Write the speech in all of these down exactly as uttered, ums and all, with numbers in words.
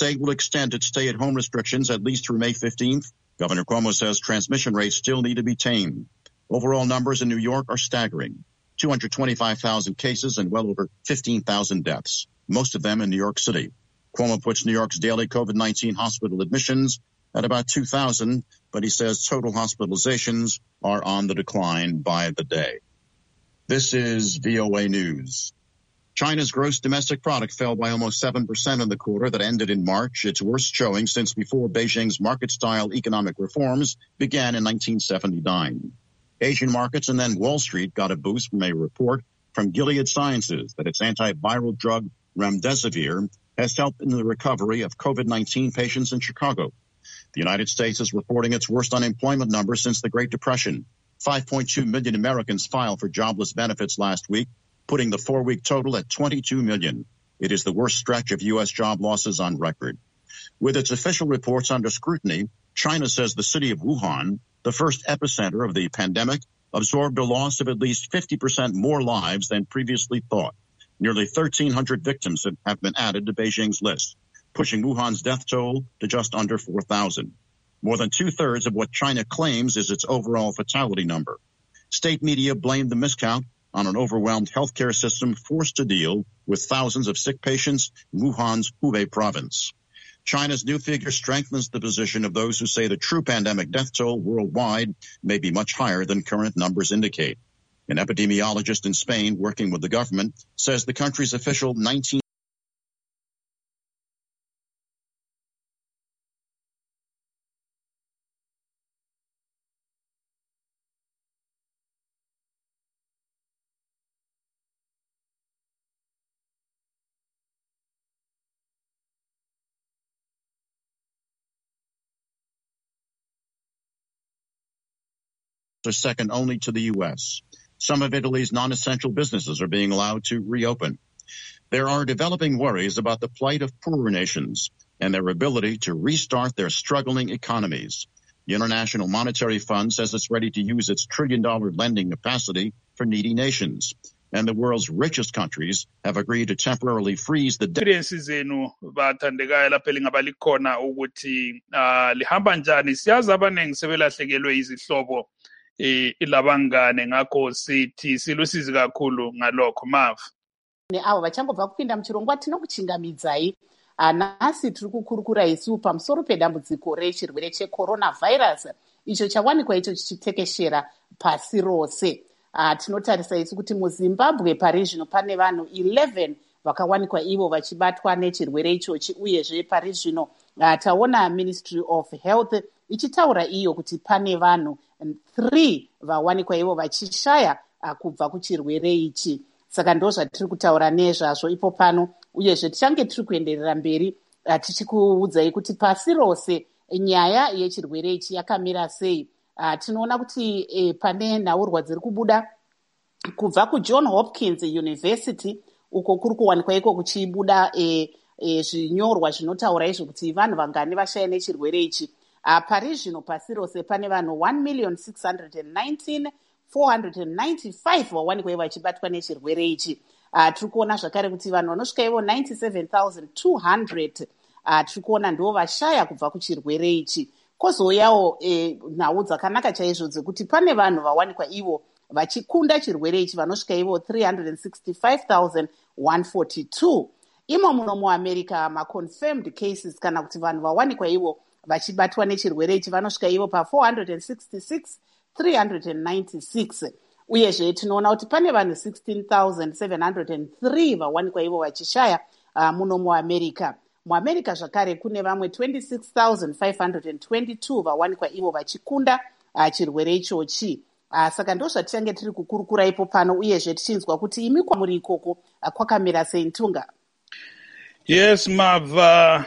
state will extend its stay-at-home restrictions at least through May fifteenth. Governor Cuomo says transmission rates still need to be tamed. Overall numbers in New York are staggering. two hundred twenty-five thousand cases and well over fifteen thousand deaths, most of them in New York City. Cuomo puts New York's daily COVID nineteen hospital admissions at about two thousand, but he says total hospitalizations are on the decline by the day. This is V O A News. China's gross domestic product fell by almost seven percent in the quarter that ended in March, its worst showing since before Beijing's market-style economic reforms began in nineteen seventy-nine. Asian markets and then Wall Street got a boost from a report from Gilead Sciences that its antiviral drug remdesivir has helped in the recovery of COVID nineteen patients in Chicago. The United States is reporting its worst unemployment number since the Great Depression. five point two million Americans filed for jobless benefits last week, putting the four-week total at twenty-two million. It is the worst stretch of U S job losses on record. With its official reports under scrutiny, China says the city of Wuhan, the first epicenter of the pandemic, absorbed a loss of at least fifty percent more lives than previously thought. Nearly thirteen hundred victims have been added to Beijing's list, pushing Wuhan's death toll to just under four thousand. More than two-thirds of what China claims is its overall fatality number. State media blamed the miscount on an overwhelmed healthcare system forced to deal with thousands of sick patients in Wuhan's Hubei province. China's new figure strengthens the position of those who say the true pandemic death toll worldwide may be much higher than current numbers indicate. An epidemiologist in Spain working with the government says the country's official nineteen are second only to the U S. Some of Italy's non-essential businesses are being allowed to reopen. There are developing worries about the plight of poorer nations and their ability to restart their struggling economies. The International Monetary Fund says it's ready to use its trillion-dollar lending capacity for needy nations. And the world's richest countries have agreed to temporarily freeze the debt. Experiences zenu bathandekayo lapha elingabalikhona ukuthi lihamba njani siyazi abanengi sebelahlekelwe izihlobo eh ilabangane ngakho sithi silusizi kakhulu ngalokho mafu neavo vachangobva kupinda muchirongwa tinokuchingamidzai nhasi tiri kukurukura isu pamusoro pedambudziko rechirwere checoronavirus icho chawanikwa icho chichitekeshera pasi rose. Tinotarisa isu kuti muZimbabwe pari zvino pane vanhu eleven vakawanikwa ivo vachibatwa nechirwere ichochi uyezve pari zvino taona Ministry of Health ichitaura iyo kuti pane vanhu three vawanikwa ivo vachishaya kubva kuchirwere ichi. Saka ndo zvatiri kutaura nezvazvo ipo pano uyezve tichange tiri kuenderera mberi tichikuudzai kuti pasi rose nyaya yechirwere ichi yakamira sei. Tinoona kuti e, pane nhaurwa dziri kubuda kubva kuJohn Hopkins University uko kuri kuwanikwa iko kuchibuda e, e, zvinyorwa zvinotaura izvo kuti vanhu vangani vashaya nechirwere ichi. Pari zvino pasi rose pane vanhu one million six hundred nineteen thousand four hundred ninety-five vawanikwa ivo vachibatwa nechirwere ichi. Tiri kuona zvakare kuti vanhu vanosvika ivo ninety-seven thousand two hundred tiri kuona ndo vashaya kubva kuchirwere ichi. Kozouyawo e, nhau dzakanaka chaizvo dzekuti pane vanhu vawanikwa ivo vachikunda chirwere ichi vanosvika ivo three hundred sixty-five thousand one hundred forty-two. Imo muno muAmerica maconfirmed cases kana kuti vanhu vawanikwa ivo vachibatwa nechirwere ichi vanosvika ivo pa four hundred sixty-six thousand three hundred ninety-six. Uyezve tinoona kuti pane vanhu sixteen thousand seven hundred three vawanikwa ivo vachishaya uh, muno muAmerica. MuAmerica zvakare kune vamwe twenty-six thousand five hundred twenty-two vawanikwa ivo vachikunda uh, chirwere ichochi. Uh, saka ndo zvatichange tiri kukurukura ipo pano uyezve tichinzwa kuti imi kwamuri ikoko uh, kwakamira sei Ntunga. Yes mava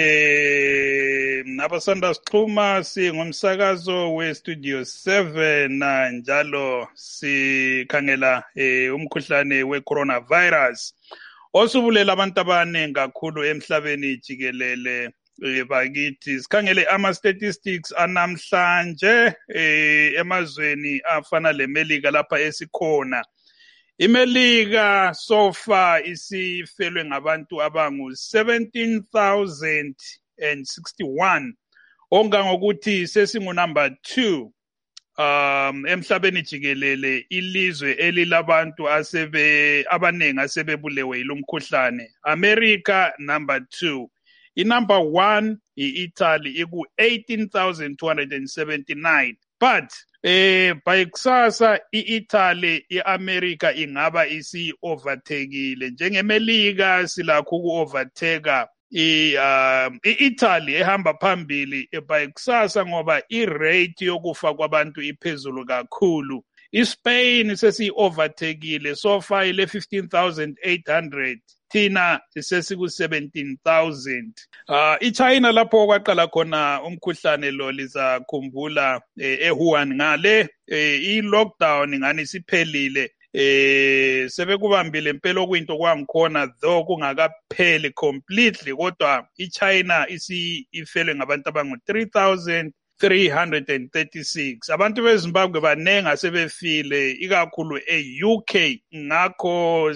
eh nabasanda sixhuma singumsakazo westudio seven njalo sikhangela eh umkhuhlane wecoronavirus osubulela abantu abaningi kakhulu emhlabeni jikelele. Bakithi sikhangele ama statistics anamhlanje eh emazweni afana leMelika lapha esikhona imelika so far isifelwe ngabantu abangu seventeen thousand sixty-one ongangokuthi sesingu number two um emhlabeni jikelele ilizwe elilabantu asebe abanengi asebebulewe yilomkhuhlane. America number two, i number one i-Italy iku eighteen thousand two hundred seventy-nine, but eh by kusasa i-Italy i-America ingaba isi overtakeile. Njengemelika silakho ku overtake i um i-Italy ehamba phambili by kusasa ngoba i-rate yokufa kwabantu iphezulu kakhulu. I-Spain sesi overtakeile so far ile fifteen thousand eight hundred, thina sesiku seventeen thousand. Uh, i-China lapho kwaqala khona umkhuhlane lo lizakhumbula eh, e-Wuhan ngale eh, i-lockdown ngani siphelile. Eh sebekubambile impela okuyinto kwangikhona though kungakapheli completely, kodwa i-China isi ifelwe ngabantu abangu three thousand three hundred thirty-six. Abantu beZimbabwe banengi asebefile ikakhulu e-U K. Ngakho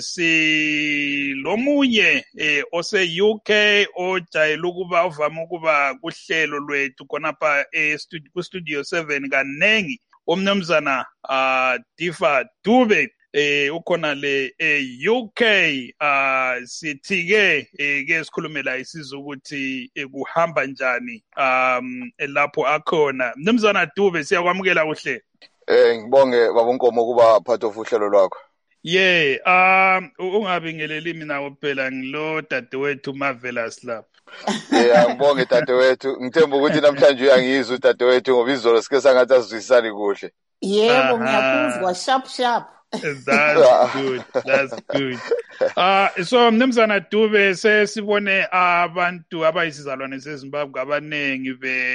si lomunye eh ose U K ojayela ukuba uvama ukuba kuhlelo lwethu khonapha e studio seven kanengi, umnumzana uh, Difa Dube eh ukhona le e U K. uh sithi ke ke sikhulumela isizwe ukuthi kuhamba njani um lapho akhona. Mnumzana Dube siyakwamukela kuhle. Eh ngibonge baba Nkomo kuba part of uhlelo lwakho. Yeah, um ungabingeleli mina kuphela ngilo dadewethu Marvelous lapha. Yeah, ngibonge dadewethu, ngithemba ukuthi namhlanje uyangizwa dadewethu ngoba izolo sike sangathi asizwisani kuhle. Yebo ngiyakuzwa sharp sharp. That's good. That's good. Uh, so mnumzana Dube sesibone abantu abayisizalwane zeZimbabwe abanengi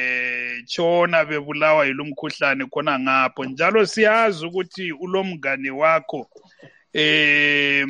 betshona bebulawa yilomkhuhlane khona ngapho, njalo siyazi ukuthi ulomngane wakho eh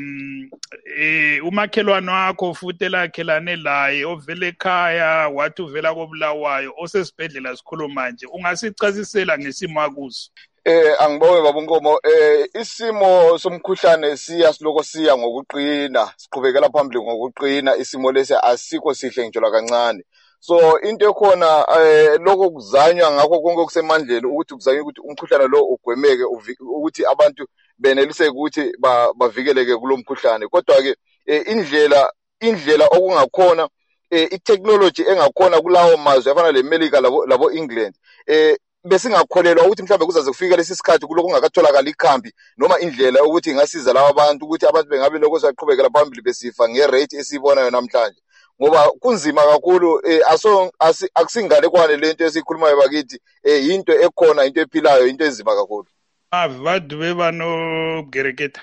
eh umakhelwane wakho futhi lakhelane laye ovela ekhaya wathi uvela kobulawayo osesibhedlela sikhuluma manje, ungasichazisela ngesimo akuso? Eh angibonge baba Nkomo, eh isimo somkhuhlane siya siloko siya ngokuqina, siqhubekela phambili ngokuqina, isimo lesi asikho sihle ngitshola kancane. So into ekhona eh lokho kuzanywa ngakho konke okusemandleni ukuthi kuzanywe ukuthi umkhuhlane lo ugwemeke, ukuthi abantu beneliseke ukuthi bavikeleke kulomkhuhlane. Kodwa ke indlela indlela okungakhona i-technology engakhona kulawo mazwe afana leMelika labo labo England eh besingakholelwa ukuthi mhlawumbe kuzaze kufika lesi sikhathi kuloko ungakatholakala ikhambi noma indlela ukuthi ingasiza laba abantu ukuthi abantu bengabe lokho saqhubekela phambili besifa ngerate esibonayo namhlanje, ngoba kunzima kakhulu. eh aso akusingane kwane lento esikhulumayo bakithi, eh into ekhona, into ephilayo, into ezima kakhulu. Ah vadwe bano gereketa.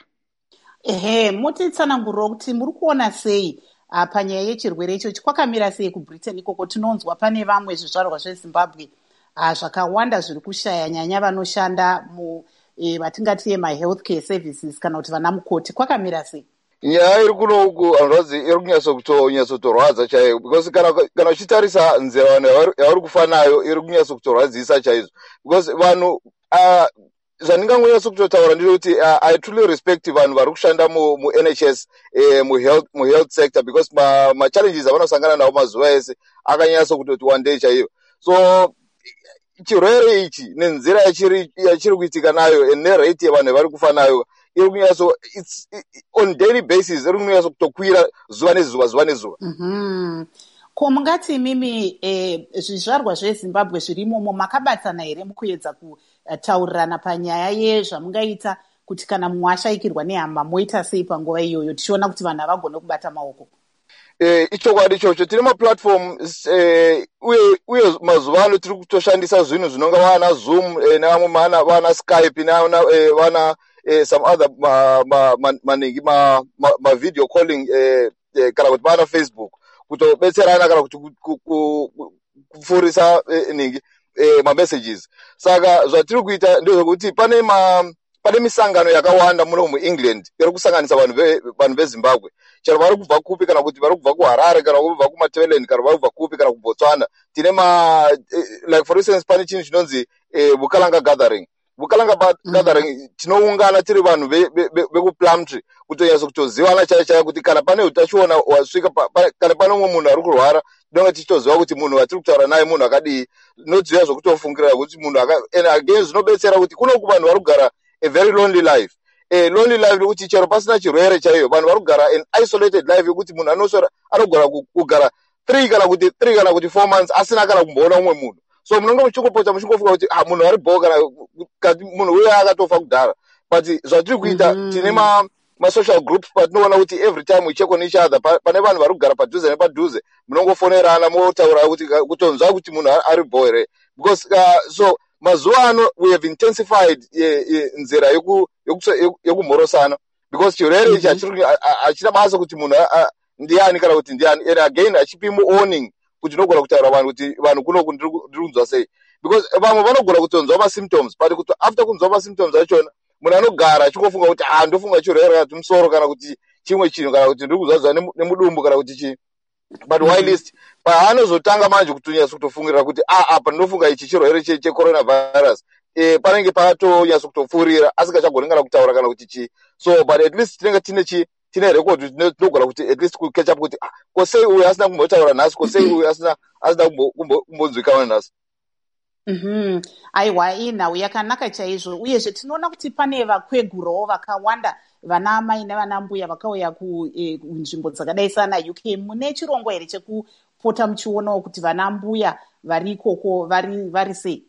Ehe, muti tsananguro kuti muri kuona sei panyaya yechirwere icho kwakamira sei kuBritain ikoko? Tinonzwa pane vamwe zvizvarwa zveZimbabwe zvakawanda zviri kushaya nyanya vanoshanda mu vatingati ma-healthcare services kana kuti vana mukoti. Kwakamira sei? Nyaya iri kuno uku anodzi iri kunyatsokutorwadza chaiyo, because kana kana uchitarisa nzira yavari kufanayo iri kunyatsokutorwadzisa chaizvo, because vanhu zvandingangonyatso kutotaura ndiri I truly respect vanhu vari kushanda mu N H S eh mu health mu health sector, because ma, ma challenges avanosangana nawo mazuva ese akanyatso kutoti one day chaiyo. So chirwere ichi nenzira yachiri yachiri kuitika nayo nerate yevanhu vari kufa nayo iri kunyatso it's on daily basis, iri kunyatso kutokwira zuva nezuva zuva nezuva. Mhm. Ko mungati mimi eh zvizvarwa zveZimbabwe zvirimo makabatsana here mukuedza kutaurirana panyaya yezvamungaita kuti kana mwashaikirwa nehama moita sei panguva iyoyo tichiona kuti vanhu havagone kubata maoko? Eh ichokwadi ichocho tine ma-platform eh uye uye mazuva ano tiri kutoshandisa zvinhu zvinonga vana Zoom eh nevamwe vana vana Skype na eh vana eh some other maningi ma ma video calling eh kana kuti vana Facebook kutobetserana kana kuti kufurisa ningi eh ma messages. Saka zvatiri kuita ndezvokuti pane ma pane misangano yakawanda muno mu England iri kusanganisa vanhu vanhu veZimbabwe, chero vari kubva kupi kana kuti vari kubva kuHarare kana kubva kuMatabeleland kana vari kubva kupi kana kuBotswana. Tine ma like for instance pane chinhu chinonzi eh Bukalanga gathering. vukalanga pa gathering tinoungana tiri vanhu veku Plumtree kutonyasa kutoziwana chaiyo chaiyo kuti kana pane utachiona wasvika kana pane umwe munhu ari kurwara tinonga tichitoziva kuti munhu watiri kutaura naye munhu akadii nodziva zvokutofungirira kuti munhu and again zvinobetsera kuti kuno ku vanhu vari kugara a very lonely life a lonely life yokuti chero pasina chirwere chaiyo vanhu vari kugara an isolated life yokuti munhu anosora anogara kugara three kana kuti three kana kuti four months asina kana kumboona umwe munhu so munonga muchingopota muchingofunga kuti ah munhu ari bho kana kati munhu uya akatofa kudhara but zvatiri kuita tine ma ma social groups patinoona kuti every time we check on each other pane vanhu vari kugara padhuze nepadhuze munongofonerana motaura kuti kutonzwa kuti munhu ari bho here because uh, so mazuva ano we have intensified nzira yekumhorosana because chirwere ichi hachina basa kuti munhu ndiani kana kuti ndiani and again hachipi muwarning kuti nogona kutaura vanhu kuti vanhu kuno ndiri kunzwa sei because vamwe vanogona kutonzwa masymptoms but kuti after kunzwa masymptoms achona munhu anogara achingofunga kuti ah ndofunga chirwere kana kuti musoro kana kuti chimwe chinhu kana kuti ndiri kuzadzwa nemudumbu kana kuti chii but while least paanozotanga manje kutonyasa kutofungirira kuti ah apa ndinofunga ichi chirwere checoronavirus eh panenge patonyasa kutopfurira asingachagoni kana kutaura kana kuti chii so but at least tinenge tine chi tine record tinogona kuti at least catch up kuti ah kosei uyu asina kumbotaura nhasi kosei uyu asina asina kumbonzwikana nhasi. Mhm. Aiwa inhau yakanaka chaizvo uyezve tinoona kuti pane vakwegurawo vakawanda vana mai nevana mbuya vakauya kunzvimbo eh, dzakadai sana U K. Mune chirongo here chekupota muchionawo kuti vana mbuya vari ikoko vari vari sei?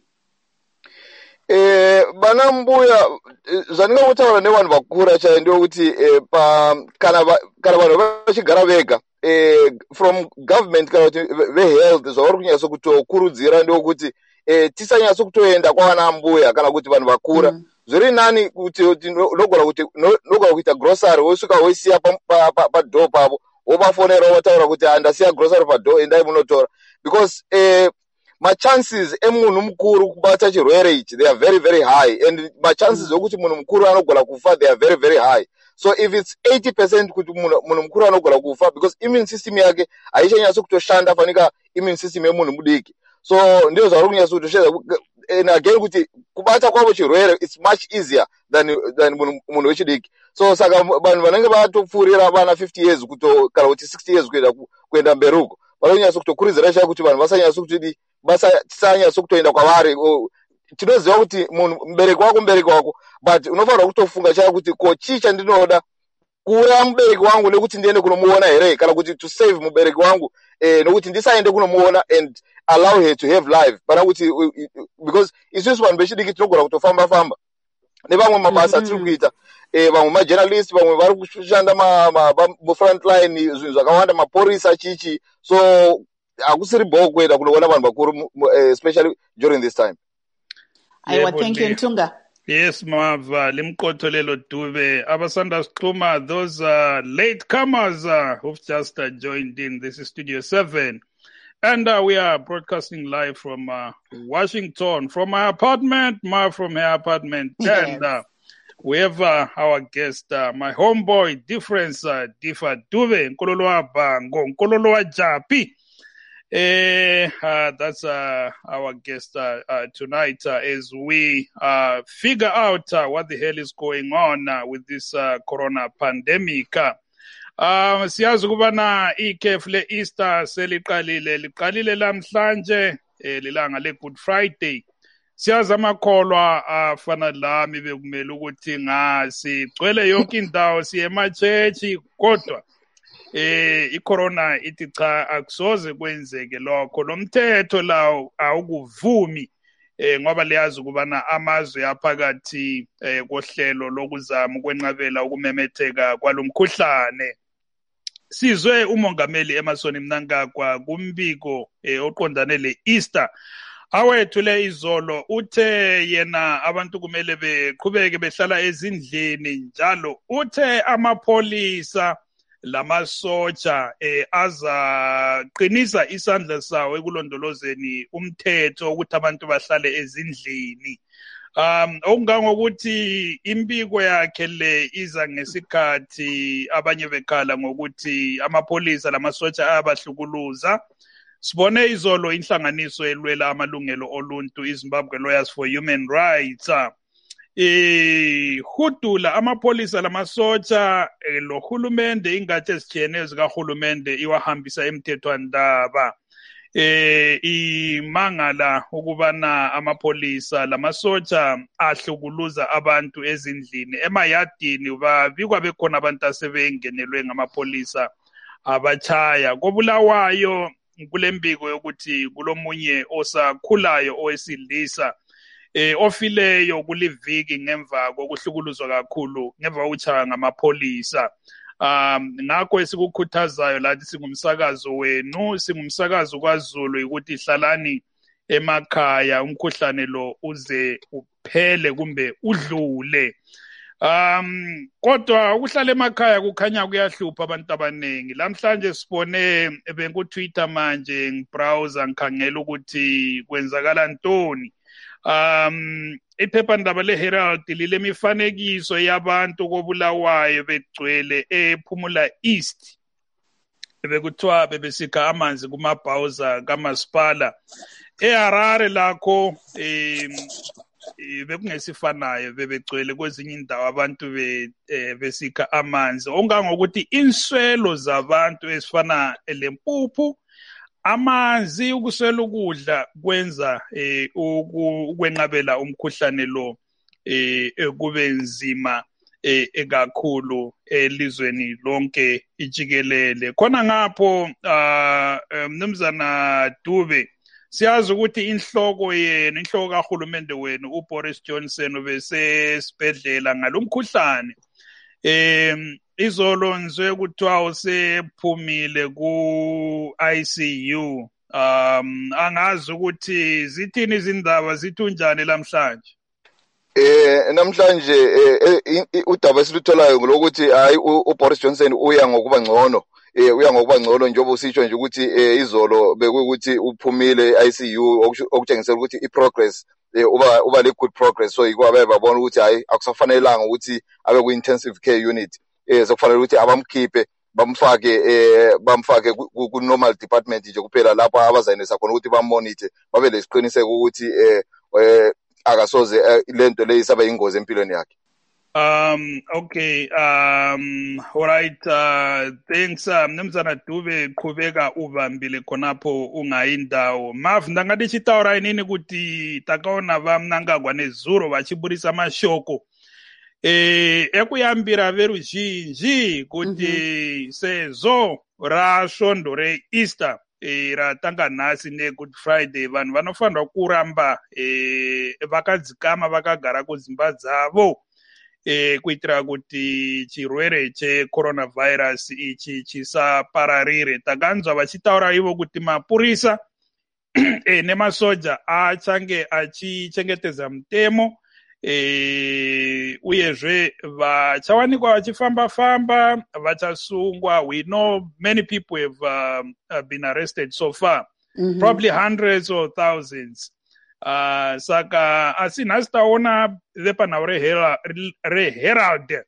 Eh vana mbuya zvandingautaura nevanhu vakura chaivo ndekuti eh, pa kana va, kana vanhu vachigara vega eh, from government kana kuti vehealth zvavari kunyasa kutokurudzira ndekuti eh, tisanyasa kutoenda kwavana mbuya kana kuti vanhu vakura mm. zviri nani kuti nogona kuti nogona kuita grocery wosvika woisiya padhoo pavo wovafonera wotaura kuti handasiya grocery padhoo endai munotora because eh, machances emunhu mukuru kubata chirwere ichi they are very very high and machances okuti munhu mukuru anogona kufa they are very very high so if it's eighty percent kuti munhu mukuru anogona kufa because immune system yake haichanyatsi kutoshanda fanika immune system yemunhu mudiki so ndio zvari kunyatsa kutoshedza and again kuti kubata kwavo chirwere it's much easier than than munhu wechidiki so saka vanhu vanenge vatopfuurira vana fifty years kuto kana kuti sixty years kuenda kuenda mberi uko vanonyatsa kutokurudzira chaivo kuti vanhu vasanyatsa kuti basanyatsa kutoenda kwavari tinoziva kuti munhu mubereki wako mubereki wako but unofanira kutofunga chaivo kuti ko chii chandinoda kuuraya mubereki wangu nekuti ndiende kunomuona here kana kuti to save mubereki wangu eh, nokuti ndisaende kunomuona and allow her to have life pana kuti because isusu vanhu vechidiki tinogona kutofamba famba nevamwe mabasa atiri kuita eh, vamwe majournalist vamwe vari kushanda mufront line zvinhu zvakawanda mapurisa chichi so hakusiri bho kuenda kunoona vanhu vakuru especially during this time. Aiwa, thank you Ntunga. Yes, Mava, Limkoto Lelo Dube, Abasanda Stuma, those uh, late comers uh, who've just uh, joined in. This is Studio seven. And uh, we are broadcasting live from uh, Washington, from my apartment, Ma from her apartment. Yes. And uh, we have uh, our guest, uh, my homeboy, Difference, uh, Difa Dube, Nkololoa Bango, Nkololoa Japi. Uh, uh, that's uh, our guest uh, uh, tonight uh, as we uh, figure out uh, what the hell is going on uh, with this uh, corona pandemic. Uh, siyazi kubana ikhefu le-Easter seliqalile liqalile lamhlanje lilanga le-Good Friday. Siyazi amakholwa afana lami bekumele ukuthi ngasigcwele yonke indawo siye emachechi kodwa eh icorona ithi cha akusoze kwenzeke lokho lomthetho lawo awukuvumi eh ngoba liyazi ukubana amazwe aphakathi eh kohlelo lokuzama ukwenqabela ukumemetheka kwalomkhuhlane. Sizwe umongameli Emmerson Mnangagwa kumbiko eh oqondane le-Easter awethule izolo uthe yena abantu kumele beqhubeke behlala ezindlini njalo uthe amapholisa lamasotsha eh azaqinisa isandla sawo ekulondolozeni umthetho ukuthi abantu bahlale ezindlini. Um okungangokuthi impiko yakhe le iza ngesikhathi abanye bekhala ngokuthi amapholisa lamasotsha ayabahlukuluza. Sibone izolo inhlanganiso elwela amalungelo oluntu iZimbabwe Lawyers for Human Rights eh hudula amapolisa lamasotsha lohulumende ingathi ezitshiyeneyo zikahulumende iwahambisa emthethwandaba. Eh imangala ukubana amapolisa lamasotsha ahlukuluza abantu ezindlini emayadini babikwa bekhona abantu asebengenelwe ngamapolisa abachaya. Kobulawayo kulembiko yokuthi kulomunye osakhulayo owesilisa eh ofileyo kuliviki ngemva kokuhlukuluzwa kakhulu ngemva kokuchaya ngamapolisa. Um ngakho esikukhuthazayo lathi singumsakazo wenu singumsakazo kwaZulu ukuthi hlalani emakhaya umkhuhlane lo uze uphele kumbe udlule. Um kodwa ukuhlala emakhaya kukhanya kuyahlupha abantu abaningi. Lamhlanje sibone ebenku Twitter manje ngibrowser ngikhangela ukuthi kwenzakala ntoni. Um iphephandaba leHerald lile mifanekiso yabantu kobulawayo begcwele ePhumula East bekuthiwa bebesikha amanzi kumabhawuza kamasipala. eHarare lakho eh bekungesifanayo bebegcwele kwezinye indawo abantu be besikha amanzi ongangokuthi inswelo zabantu esifana leMpuphu amanzi ukuswela ukudla kwenza eh ukwenqabela umkhuhlane lo eh kube nzima eh ekakhulu elizweni lonke ijikelele. Khona ngapho mnumzana Dube siyazi ukuthi inhloko yenu inhloko kahulumende wenu uBoris Johnson ubesesibhedlela ngalomkhuhlane. Eh izolo nzwe kuthiwa usephumile ku I C U. Um angazi ukuthi zithini izindaba zithunjani lamhlanje. Eh namhlanje udaba esilutholayo ngolokuthi hayi uBoris Johnson uya ngokuba ngcono. Eh uya ngokuba ngcono njengoba usitsho nje ukuthi izolo bekuthi uphumile I C U okutshengisela ukuthi iprogress uba uba le good progress so ikwabe babona ukuthi hayi akusafanelanga ukuthi abe ku intensive care unit. Eh sokufanele ukuthi abamkhiphe bamfake eh bamfake ku normal department nje kuphela lapho abazayinisa khona ukuthi bamonitor babe lesiqiniseko ukuthi eh akasoze lento le isaba ingozi empilweni yakhe. Um okay um all right uh thanks mnumzana Dube qhubeka ubambile khonapho ungayindawo. Mav ndangati chitaura inini ukuthi takaona vamnanga kwanezuro vachiburisa mashoko eh ekuyambira veruzhinji kuti sezo rasvondo reEaster eh ratanga nhasi neGood Friday vanhu vanofanirwa kuramba eh vakadzikama vakagara kudzimba dzavo eh kuitira kuti chirwere checoronavirus ichi chisapararire. Takanzwa vachitaura ivo kuti mapurisa eh nemasoja achange achichengetedza mutemo eh uyezve vachawanikwa vachifamba famba vachasungwa. We know many people have, uh, have been arrested so far. Mm-hmm. Probably hundreds or thousands. Uh, saka asi nhasi taona vepanhau reHerald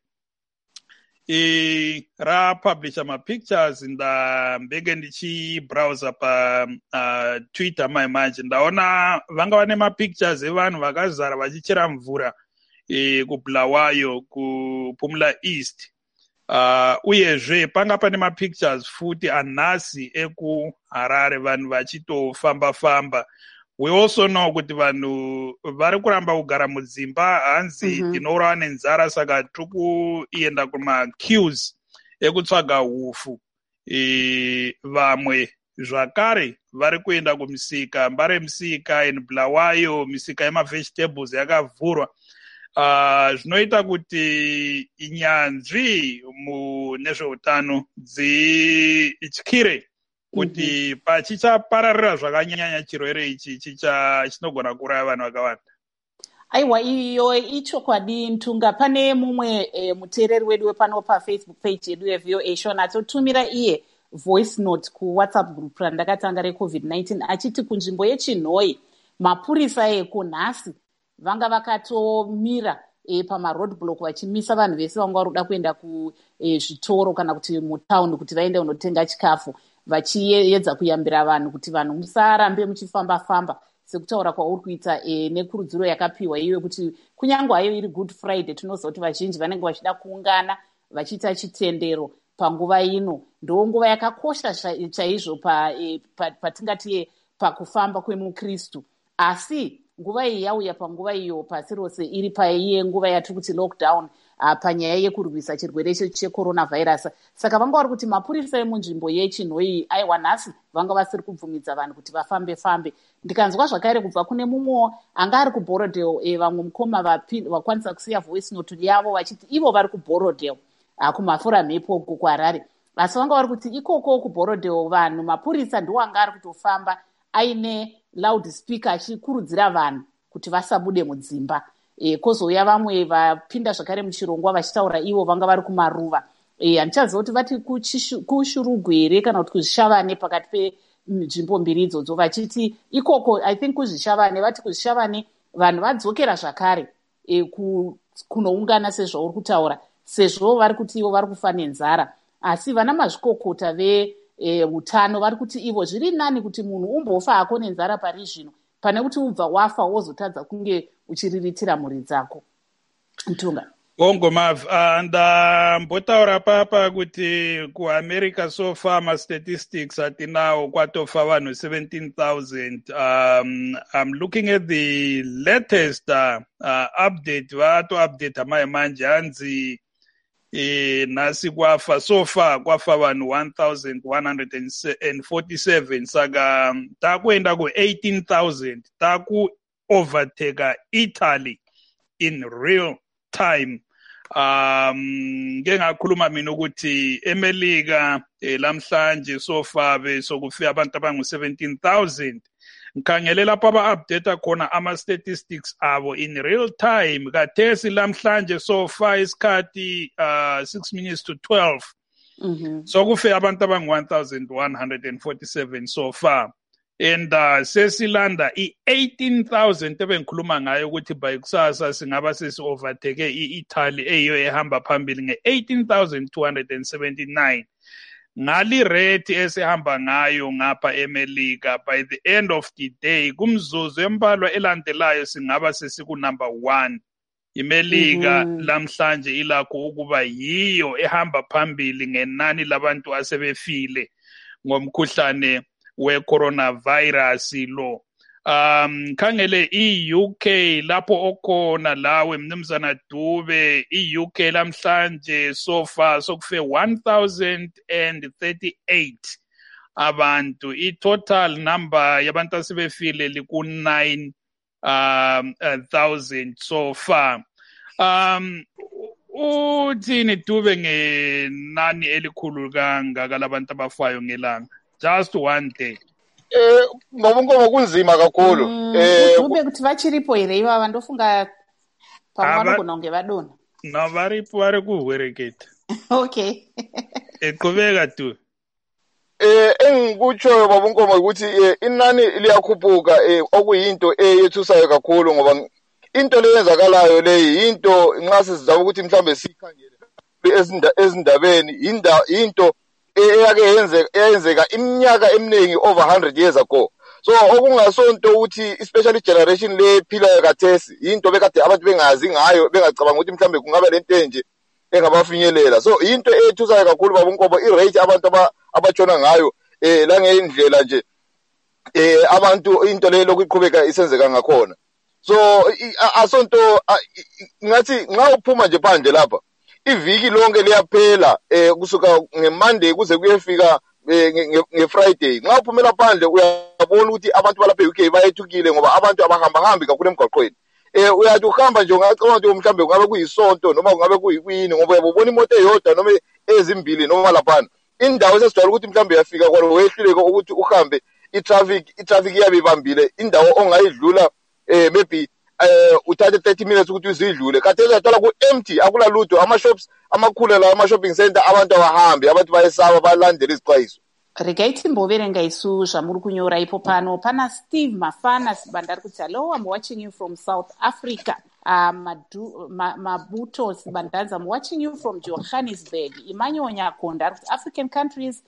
e rapublisha mapictures ndambenge ndichibrowser pa uh, Twitter mai manje ndaona vanga vane mapictures evanhu vakazara vachichera mvura e kuBulawayo kuPhumula East. Uh, uyezve panga pane mapictures futi anhasi ekuHarare vanhu vachitofamba famba. We also know kuti vanhu vari kuramba kugara mudzimba hanzi tinourawa nenzara saka tiri kuenda kuma queues ekutsvaga hufu. E vamwe zvakare vari kuenda kumisika mbare misika in Bulawayo misika yemavegetables yakavhurwa. Uh, zvinoita kuti inyanzvi munezveutano dzityire kuti pachichapararira zvakanyanya chirwere ichi chicha chinogona kuraya vanhu vakawanda. Aiwa iyo ichokwadi Ntunga. Pane mumwe e, muteereri wedu wepano paFacebook page yedu yeV O A Shona atotumira iye voice note kuWhatsApp group randakatanga reCovid nineteen achiti kunzvimbo yeChinhoi mapurisa eko nhasi vanga vakatomira e, pamaroadblock vachimisa vanhu vese vanga varuda kuenda kuzvitoro e, kana kuti mutaundi kuti vaende kunotenga chikafu vachiedza kuyambira vanhu kuti vanhu musarambe muchifamba famba sekutaura kwauri kuita e, nekurudziro yakapiwa iwe kuti kunyange hayo iri good friday tinoziva kuti vazhinji vanenge vachida kuungana vachiita chitendero panguva ino. Ndo nguva yakakosha chaizvo patingati pa, pa pakufamba kwemukristu, asi nguva iyi yauya panguva iyo pasi rose iri paiye nguva yatiri kuti lockdown uh, panyaya yekurwisa chirwere checoronavirus. Saka vanga vari kuti mapurisa emunzvimbo yechinhoi aiwa nhasi vanga vasiri kubvumidza vanhu kuti vafambe fambe. Ndikanzwa zvakare kubva kune mumwe anga ari kuBorodale, e, vamwe mukoma vakwanisa kusiya voice note yavo vachiti ivo vari kuBorodale uh, kumafura mhepo uko kuHarare, asi vanga vari kuti ikoko kuBorodale vanhu mapurisa ndiwo anga ari kutofamba aine loudspeaker achikurudzira vanhu kuti vasabude mudzimba. E, kozouya vamwe vapinda zvakare muchirongwa vachitaura ivo vanga vari kumaruva. E, handichaziva kuti vati kushurugu here kana kuti kuzvishavane pakati penzvimbo mbiri idzodzo, vachiti ikoko I think kuzvishavane vati kuzvishavane vanhu vadzokera zvakare e, kunoungana sezvauri kutaura, sezvo vari kuti ivo vari kufa nenzara. Asi vana mazvikokota veutano e, vari kuti ivo zviri nani kuti munhu umbofa hako nenzara pari zvino pane kuti ubva wafa wozotadza kunge uchiriritira mhuri dzako. Mtunga Bongomav, ndambotaura papa kuti kuAmerica so far ma-statistics atinawo kwatofa vanhu seventeen thousand. Um, I'm looking at the latest uh, uh, update, vato update amaye manje hanzi e, nasi kwafa so far kwafa vanhu one thousand one hundred forty-seven. Saka um, takuenda ku eighteen thousand, taku overtake Italy in real time. Um ngeke ngakhuluma mina ukuthi eMelika eh, lamhlanje so far besokufika abantu abangu seventeen thousand. Ngikhangele lapha aba update khona ama statistics abo in real time. Kathesi lamhlanje so far isikhathi uh six minutes to twelve. Mhm. So kufika abantu abangu one thousand one hundred forty-seven so far. And uh, sesilanda i-eighteen thousand ebengikhuluma ngayo ukuthi by kusasa singaba sesi-overtake i-Italy eyiyo ehamba phambili nge-eighteen thousand two hundred seventy-nine. Ngali rate esihamba ngayo ngapha eMelika, by the end of the day kumzuzu embalwa elandelayo singaba sesiku-number one. iMelika mm-hmm. lamhlanje ilakho ukuba yiyo ehamba phambili ngenani labantu asebefile ngomkhuhlane we-coronavirus lo. Um, khangele i-U K lapho okhona lawe mnumzana Dube, i-U K lamhlanje so far sokufe one thousand thirty-eight abantu. I-total number yabantu asebefile liku nine thousand so far. Um, uthini Dube ngenani elikhulu kangaka labantu abafayo ngelanga? Just one day. Eh ngobunkomo kunzima kakhulu. Eh ube kuthi vachiripo here iva vandofunga pamwana kunonge vadona. No varipo vari kuhwereketa. Okay. Eqhubeka tu. Eh engikutsho babunkomo ukuthi inani liyakhuphuka eh okuyinto eyethusayo kakhulu ngoba into leyenzakalayo leyi into nxa sizaba ukuthi mhlambe sikhangele ezindabeni inda into eyake yenzeka eyenzeka iminyaka eminingi over one hundred years ago. So okungasonto ukuthi especially generation le phila kathesi into bekade abantu bengazi ngayo bengacabanga ukuthi mhlambe kungaba lento enje engabafinyelela. So into ethusayo kakhulu babunkobo irate abantu abatshona ngayo eh la ngendlela nje eh abantu into le lokuqhubeka isenzeka ngakhona. So asonto ngathi nxa uphuma nje phandle lapha iviki lonke liyaphela eh kusuka ngeMonday kuze kuyefika ngeFriday. Nxa uphumela phandle uyabona ukuthi abantu balapha e-U K bayethukile ngoba abantu abahamba hambi kakhulu emgwaqweni. Eh uyathi uhamba nje ungacabanga ukuthi mhlambe kungabe kuyisonto noma kungabe kuyini ngoba uyabona imoto eyodwa noma ezimbili noma laphana. Indawo sesidwala ukuthi mhlambe yafika kwalo wehluleke ukuthi uhambe i-traffic i-traffic iyabibambile indawo ongayidlula eh maybe eh uthathe thirty minutes ukuthi uzidlule. Kathesi uyathola ku empty akula lutho, ama shops amakhulu la ama shopping center abantu abahambi abantu bayesaba balandela izixwayiso. Regaiti mboverenga isu zvamuri kunyora ipo pano pana Steve Mafana Sibandari kuti hello, I'm watching you from South Africa. Uh, Madu, Ma, Mabuto Sibandanza, I'm watching you from Johannesburg. Emmanuel Nyakonda, African countries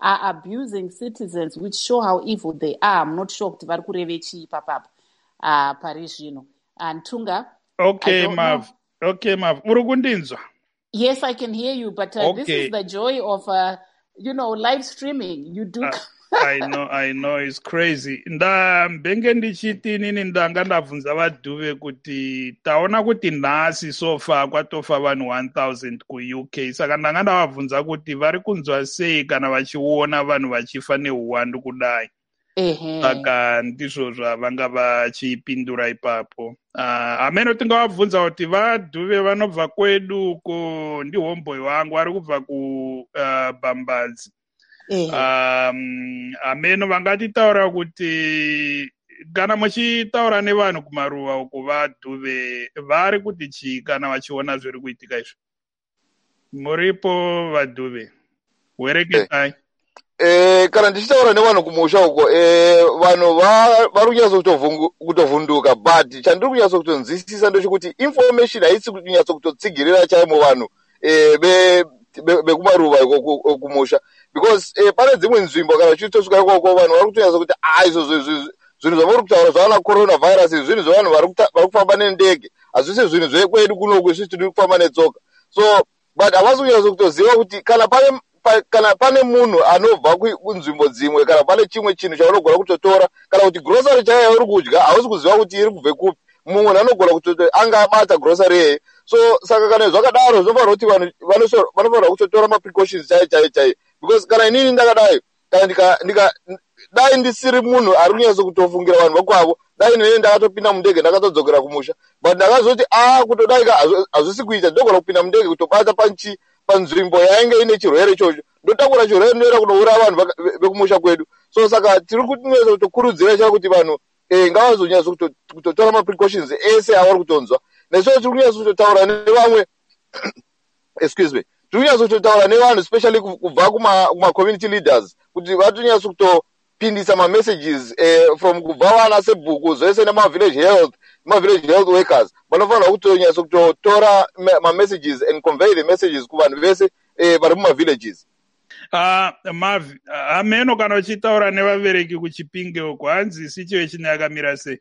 are abusing citizens, which show how evil they are. I'm not shocked vari kureve chii papapa uh, pari zvino. And Tunga, okay Mav know. okay Mav uri kundinzwa? Yes, I can hear you, but uh, okay. This is the joy of uh, you know, live streaming. You do uh, I know, I know, it's crazy. Nda mbenge ndichiti nini ndanga ndabvunza vadhuve kuti taona kuti nhasi sofa kwatofa vanhu one thousand ku-U K. Saka ndanga ndavabvunza kuti vari kunzwa sei kana vachiona vanhu vachifa neuwandu kudai. Saka ndizvo zvavanga vachipindura ipapo. Uh, ameno tingavabvunza kuti vadhuve vanobva kwedu ko ndi homeboy wangu ari kubva ku uh, Bambadzi. Um, ameno vangatitaura kuti kana muchitaura nevanhu kumaruva uko vadhuve vari kuti chii kana vachiona zviri kuitika izvo? Muripo vadhuve? Wereketai. Eh, kana ndichitaura nevanhu kumusha uko eh, vanhu vari kunyatso kutovhunduka, but chandiri kunyatso kutonzwisisa ndechekuti information haisi kunyatso kutotsigirira chaimo vanhu eh, be bekumaruva iko kumusha, because eh, pane dzimwe nzvimbo kana chitosvika ikoko vanhu vari kutonyaso kuti ah izvo zvinhu zvavari kutaura zvavana coronavirus zvinhu zvavanhu vari kufamba nendege, hazvisi zvinhu zvekwedu kunoku isusu tiri kufamba netsoka. So but havasi kunyatso kutoziva kuti kana pane kana pane munhu anobva kunzvimbo dzimwe kana pane chimwe chinhu chaunogona kutotora kana kuti grocery chaiyo uri kudya hausi kuziva kuti iri kubve kupi, mumwe anogona kuti anga abata grocery yeye. So saka kana zvakadaro zvinofanira kuti vanhu vanofanira kutotora maprecautions chai chai chai, because kana inini ndakadai kana ndika ndika dai ndisiri munhu ari kunyatso kutofungira vanhu vakwavo, dai nene ndakatopinda mundege ndakatodzokera kumusha, but ndakazoti ah kutodai hazvisi kuita, ndogona kupinda mundege kutobata panchi panzvimbo yainge ine chirwere ichocho, ndotakura chirwere noenda kunouraya vanhu vekumusha kwedu. So saka tiri kunyatso kutokurudzira cha kuti vanhu eh ngavazonyatso kutotora maprecautions ese avari kutonzwa. Neso tiri kunyatso kutotaura nevamwe excuse me tiri kunyatso kutotaura nevanhu especially kubva kuma community leaders kuti vatonyatso kutopindisa ma messages eh, from kubva vana sebhuku zvese nema village health ma village health workers vanofanira kutonyatso kutotora ma messages and convey the messages kuvanhu vese eh, vari muma villages. Uh, Mavi, uh, ameno kana uchitaura nevabereki kuChipinge uko hanzi situation yakamira sei?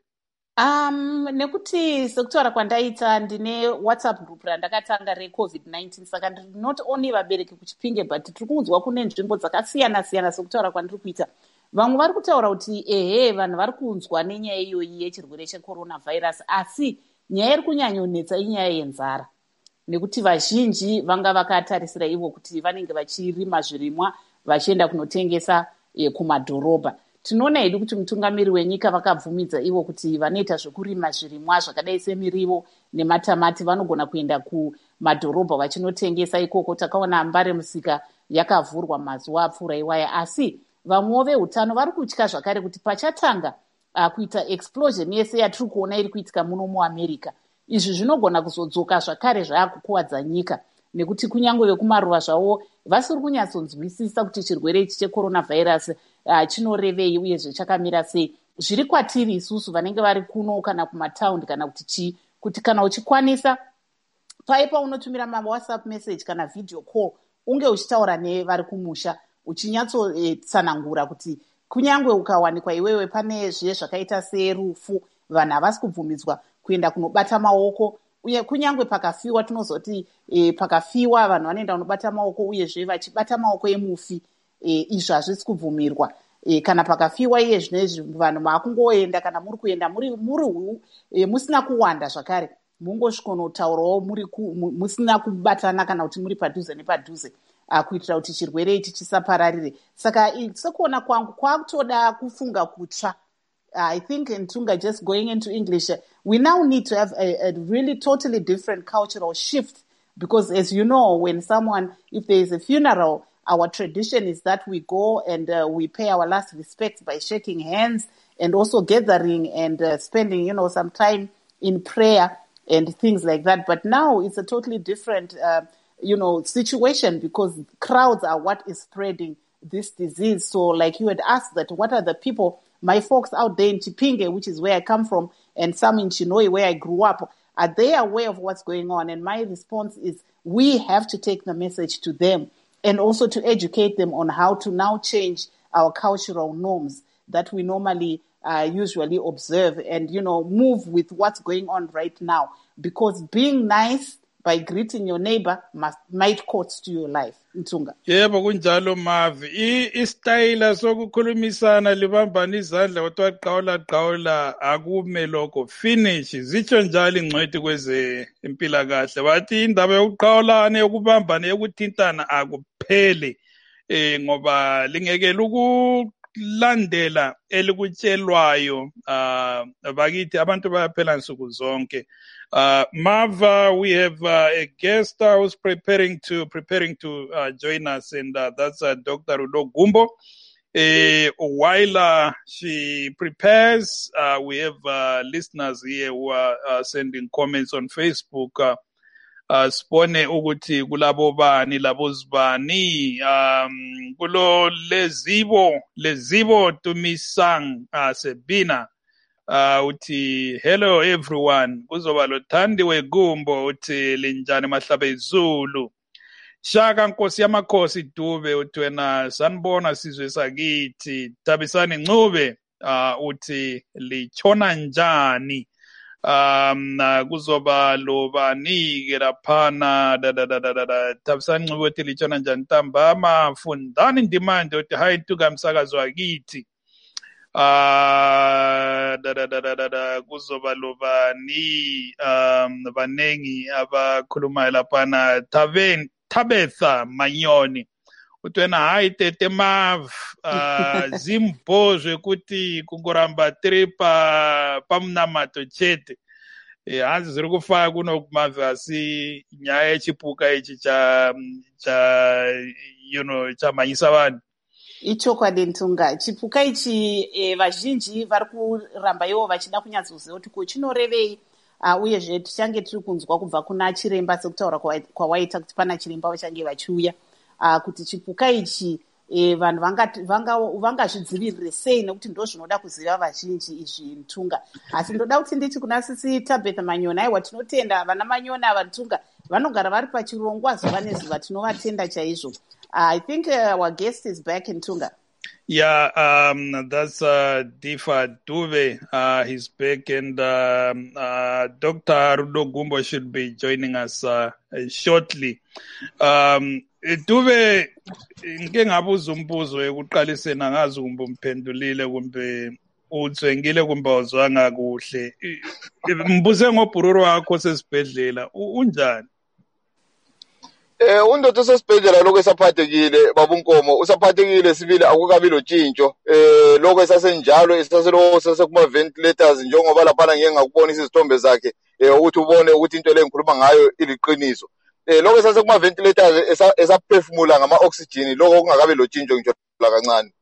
Um, nekuti sekutaura kwandaita ndine WhatsApp group randakatanga reCovid nineteen, saka not only vabereki kuChipinge but tiri kunzwa kune nzvimbo dzakasiyana siyana sekutaura kwandiri kuita. Vamwe vari kutaura kuti ehe vanhu vari kunzwa nenyaya iyoyi yechirwere checoronavirus, asi nyaya iri kunyanyonetsa inyaya yenzara. Nekuti vazhinji vanga vakatarisira ivo kuti vanenge vachirima zvirimwa vachienda kunotengesa e, kumadhorobha. Tinoona hedu kuti mutungamiri wenyika vakabvumidza ivo kuti vanoita zvekurima zvirimwa zvakadai semirivo nematamati vanogona kuenda kumadhorobha vachinotengesa ikoko. Takaona Mbare Musika yakavhurwa mazuva apfuura iwaya, asi vamwewo veutano vari kutya zvakare kuti pachatanga uh, kuita explosion yese yatiri kuona iri kuitika muno muAmerica, izvi zvinogona kuzodzoka zvakare zvaakukuwadza nyika, nekuti kunyange vekumaruva zvavo vasiri kunyatsonzwisisa kuti chirwere ichi checoronavirus uh, chinorevei uyezve chakamira sei. Zviri kwatiri isusu vanenge vari kuno kana kumataundi kana kuti chii, kuti kana uchikwanisa paipa unotumira ma WhatsApp message kana video call unge uchitaura nevari kumusha uchinyatso-tsanangura eh, kuti kunyange ukawanikwa iwewe pane zviye zvakaita serufu, vanhu havasi kubvumidzwa kuenda kunobata maoko, uye kunyange pakafiwa tinozoti e, pakafiwa vanhu vanoenda kunobata maoko uyezve vachibata maoko emufi, e, izvo hazvisi kubvumirwa. E, kana pakafiwa iye zvinezvi vanhu maakungoenda kana muri kuenda muri muri e, musina kuwanda zvakare mungosvikonotaurawo muri musina kubatana kana kuti muri padhuze nepadhuze uh, kuitira kuti chirwere ichi chisapararire. Saka sekuona kwangu kwakutoda kufunga kutsva. I think in Tunga, just going into English, uh, we now need to have a, a really totally different cultural shift, because as you know, when someone, if there is a funeral, our tradition is that we go and uh, we pay our last respects by shaking hands and also gathering and uh, spending, you know, some time in prayer and things like that. But now it's a totally different, uh, you know, situation, because crowds are what is spreading this disease. So like you had asked that, what are the people, my folks out there in Chipinge, which is where I come from, and some in Chinoi, where I grew up, are they aware of what's going on? And my response is, we have to take the message to them and also to educate them on how to now change our cultural norms that we normally uh, usually observe and, you know, move with what's going on right now. Because being nice by greeting your neighbor must, might cost you your life. Ntunga. Yebo kunjalo Mavi. I-style sokukhulumisana libambana izandla kodwa qawula qawula akume lokho finish. Zitsho njalo ingcwethi kweze impilakahle. Bathi indaba yokuqawulana yokubambana yokuthintana akuphele. Eh ngoba lingekela ukulandela elikutshelwayo ah bakithi abantu bayaphela nsuku zonke. Uh, Mava, we have uh, a guest uh, who's preparing to preparing to uh, join us, and uh, that's uh, Doctor Rudo Gumbo. Uh, while uh, she prepares, uh, we have uh, listeners here who are uh, sending comments on Facebook. Uh, uh, Spone ukuthi kulabo bani labo zibani um kulo lezibo lezibo tumisang uh, Sebina. Uh, uthi hello everyone kuzoba lo Thandiwe Gumbo uthi linjani mahlabe izulu Shaka Nkosi yamakhosi Dube uthi wena sanibona sizwe sakithi Thabisani Ncube uh, uthi lichona njani um uh, kuzoba lo banike laphana da da da da da Thabisani Ncube uthi lichona njani ntambama fundani ndimande uthi hayi ntuka msakazo wakithi Ah, da da da da da da kuzoba lobani um banengi abakhuluma laphana Taven Tabetha Manyoni utwena hayi tete Mav uh, zimbozwe kuti kungoramba tripa pamnamato chete eh hanzi ziri kufaya kuno Mav asi nyaya yechipuka ichi cha cha you know cha manyisa vanhu ichokwadi Ntunga chipuka ichi e, vazhinji vari kuramba ivo vachida kunyatsoziva kuti ko chinorevei uh, uyezve tichange tiri kunzwa kubva kuna chiremba sekutaura kwawaita kuti pana chiremba vachange vachiuya uh, kuti chipuka ichi e, vanhu vangazvidzivirire sei nekuti ndo zvinoda kuziva vazhinji izvi Ntunga. Asi ndoda kuti nditi kuna sisi Tabetha Manyoni aiwa tinotenda vana Manyoni ava Ntunga vanogara vari pachirongwa zuva nezuva tinovatenda chaizvo. I think uh, our guest is back in Ntunga. Yeah, um, that's uh, Difa Dube. Uh, he's back, and um, uh, Doctor Rudo Gumbo should be joining us uh, shortly. Um, Dube, ngike ngabuza umbuzo ekuqaliseni angazi kumbe umphendulile kumbe uthengile kumbe awuzwanga kuhle. Mbuze ngobhururu wakho sesibhedlela unjani? Eh undoda osesibhedlela lokho esaphathekile babunkomo usaphathekile sibili akukabi lotshintsho eh lokho esasenjalo esaselo sase kuma ventilators njengoba lapha ngeke ngakubonisa izithombe zakhe eh ukuthi ubone ukuthi into le ngikhuluma ngayo iliqiniso eh lokho esase kuma ventilators esaphefumula ngama oxygen lokho kungakabi lotshintsho ngitsho la kancane.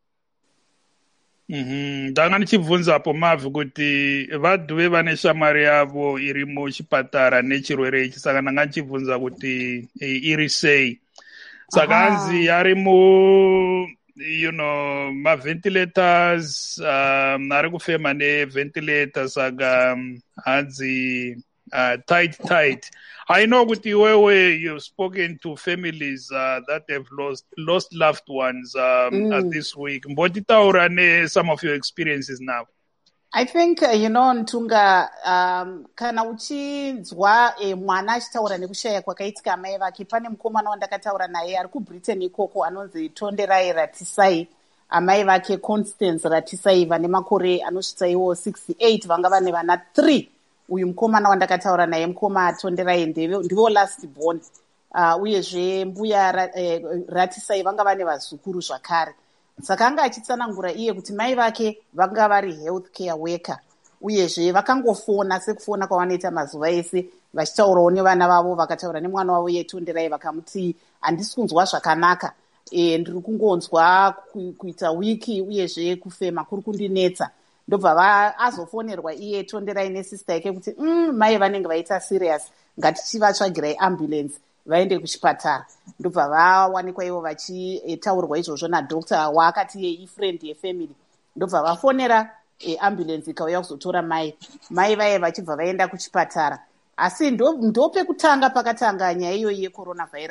Mhm ndangani chibvunza hapo Mavi kuti vadhuve vane shamari yavo iri muchipatara nechirwere ichi saka ndanga chibvunza kuti iri sei saka hanzi ari mu you know ma ventilators um ari kufema ne ventilators saka hanzi uh, tight tight. I know with you, you've spoken to families uh, that have lost lost loved ones um, mm. uh, this week. Mbotitaurane, some of your experiences now. I think, uh, you know, Ntunga, um, kana uchinzwa e, mwana achitaura nekushaya kwakaitika amai vake pane mukomana wandakataura naye ari kuBritain ikoko anonzi Tonderai Ratisai amai vake Constance Ratisai vane makore anosvitsa iwo sixty-eight vanga vane vana three. Uyu mukomana wandakataura naye mukoma Tonderai ndivo last born uh, uyezve mbuya ra, eh, Ratisai vanga vane vazukuru zvakare saka anga achitsanangura iye kuti mai vake vanga vari health care worker uyezve vakangofona sekufona kwavanoita mazuva ese vachitaurawo nevana vavo vakataura nemwana wavo iye Tonderai vakamuti handisi kunzwa zvakanaka e, ndiri kungonzwa ku, kuita wiki uyezve kufema kuri kundinetsa ndobva azofonerwa iye Tonderai nesista yake kuti mm, mai vanenge vaita serious ngatichivatsvagirai ambulance vaende kuchipatara ndobva vawanikwa ivo vachitaurwa izvozvo nadokta waakati iye ifriend yefamily ndobva vafonera e, ambulance ikauya kuzotora mai mai vaye vachibva vaenda kuchipatara asi ndo, ndo pekutanga pakatanga nyaya iyoyi yecoronavirus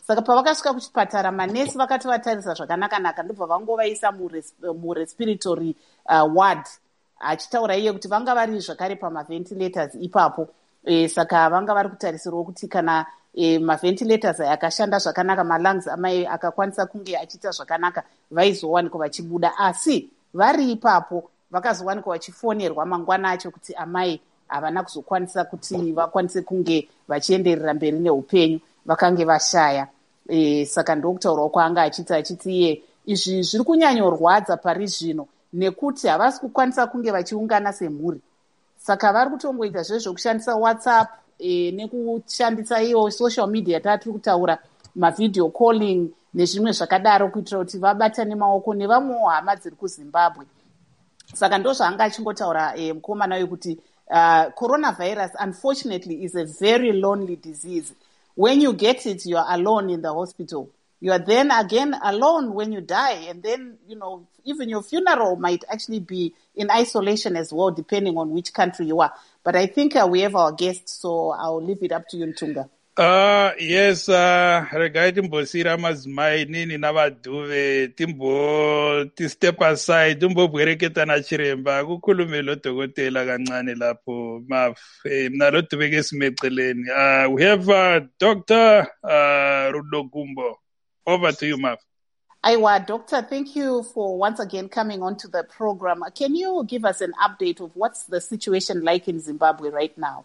saka pavakasvika kuchipatara manesi vakati vatarisa zvakanaka-naka ndobva vangovaisa murespiratory uh, ward achitaura iye kuti vanga vari zvakare pamaventilators ipapo. E, saka vanga vari kutarisirwa kuti kana e, maventilators aya akashanda zvakanaka, malungs amai akakwanisa kunge achiita zvakanaka, vaizowanikwa vachibuda. Asi vari ipapo vakazowanikwa vachifonerwa mangwana acho kuti amai havana kuzokwanisa kuti vakwanise kunge vachienderera mberi neupenyu, vakange vashaya. E, saka ndokutaurwa kwaanga achiita achiti iye izvi zviri kunyanyorwadza pari zvino nekuti havasi kukwanisa kunge vachiungana semhuri. Saka vari kutongoita zvezvokushandisa WhatsApp e, nekushandisa iyo social media tatiri kutaura, mavideo calling nezvimwe zvakadaro, kuitira kuti vabatane maoko nevamwewo hama dziri kuZimbabwe. Saka ndo zvaanga achingotaura e, mukomana uyu kuti uh, coronavirus unfortunately is a very lonely disease. When you get it, you are alone in the hospital. You are then again alone when you die. And then, you know, even your funeral might actually be in isolation as well, depending on which country you are. But I think uh, we have our guests, so I'll leave it up to you, Ntunga. Uh, yes, uh, regai timbosira mazimai nini navaduve timbo ti step aside timbobwereketa na chiremba kukhulume lo dokotela kancane lapho maf eh, mna lo dubeke simeceleni. Uh, we have uh, Doctor uh, Rudogumbo. Over to you, Maf. Aiwa, Doctor, thank you for once again coming onto the program. Can you give us an update of what's the situation like in Zimbabwe right now?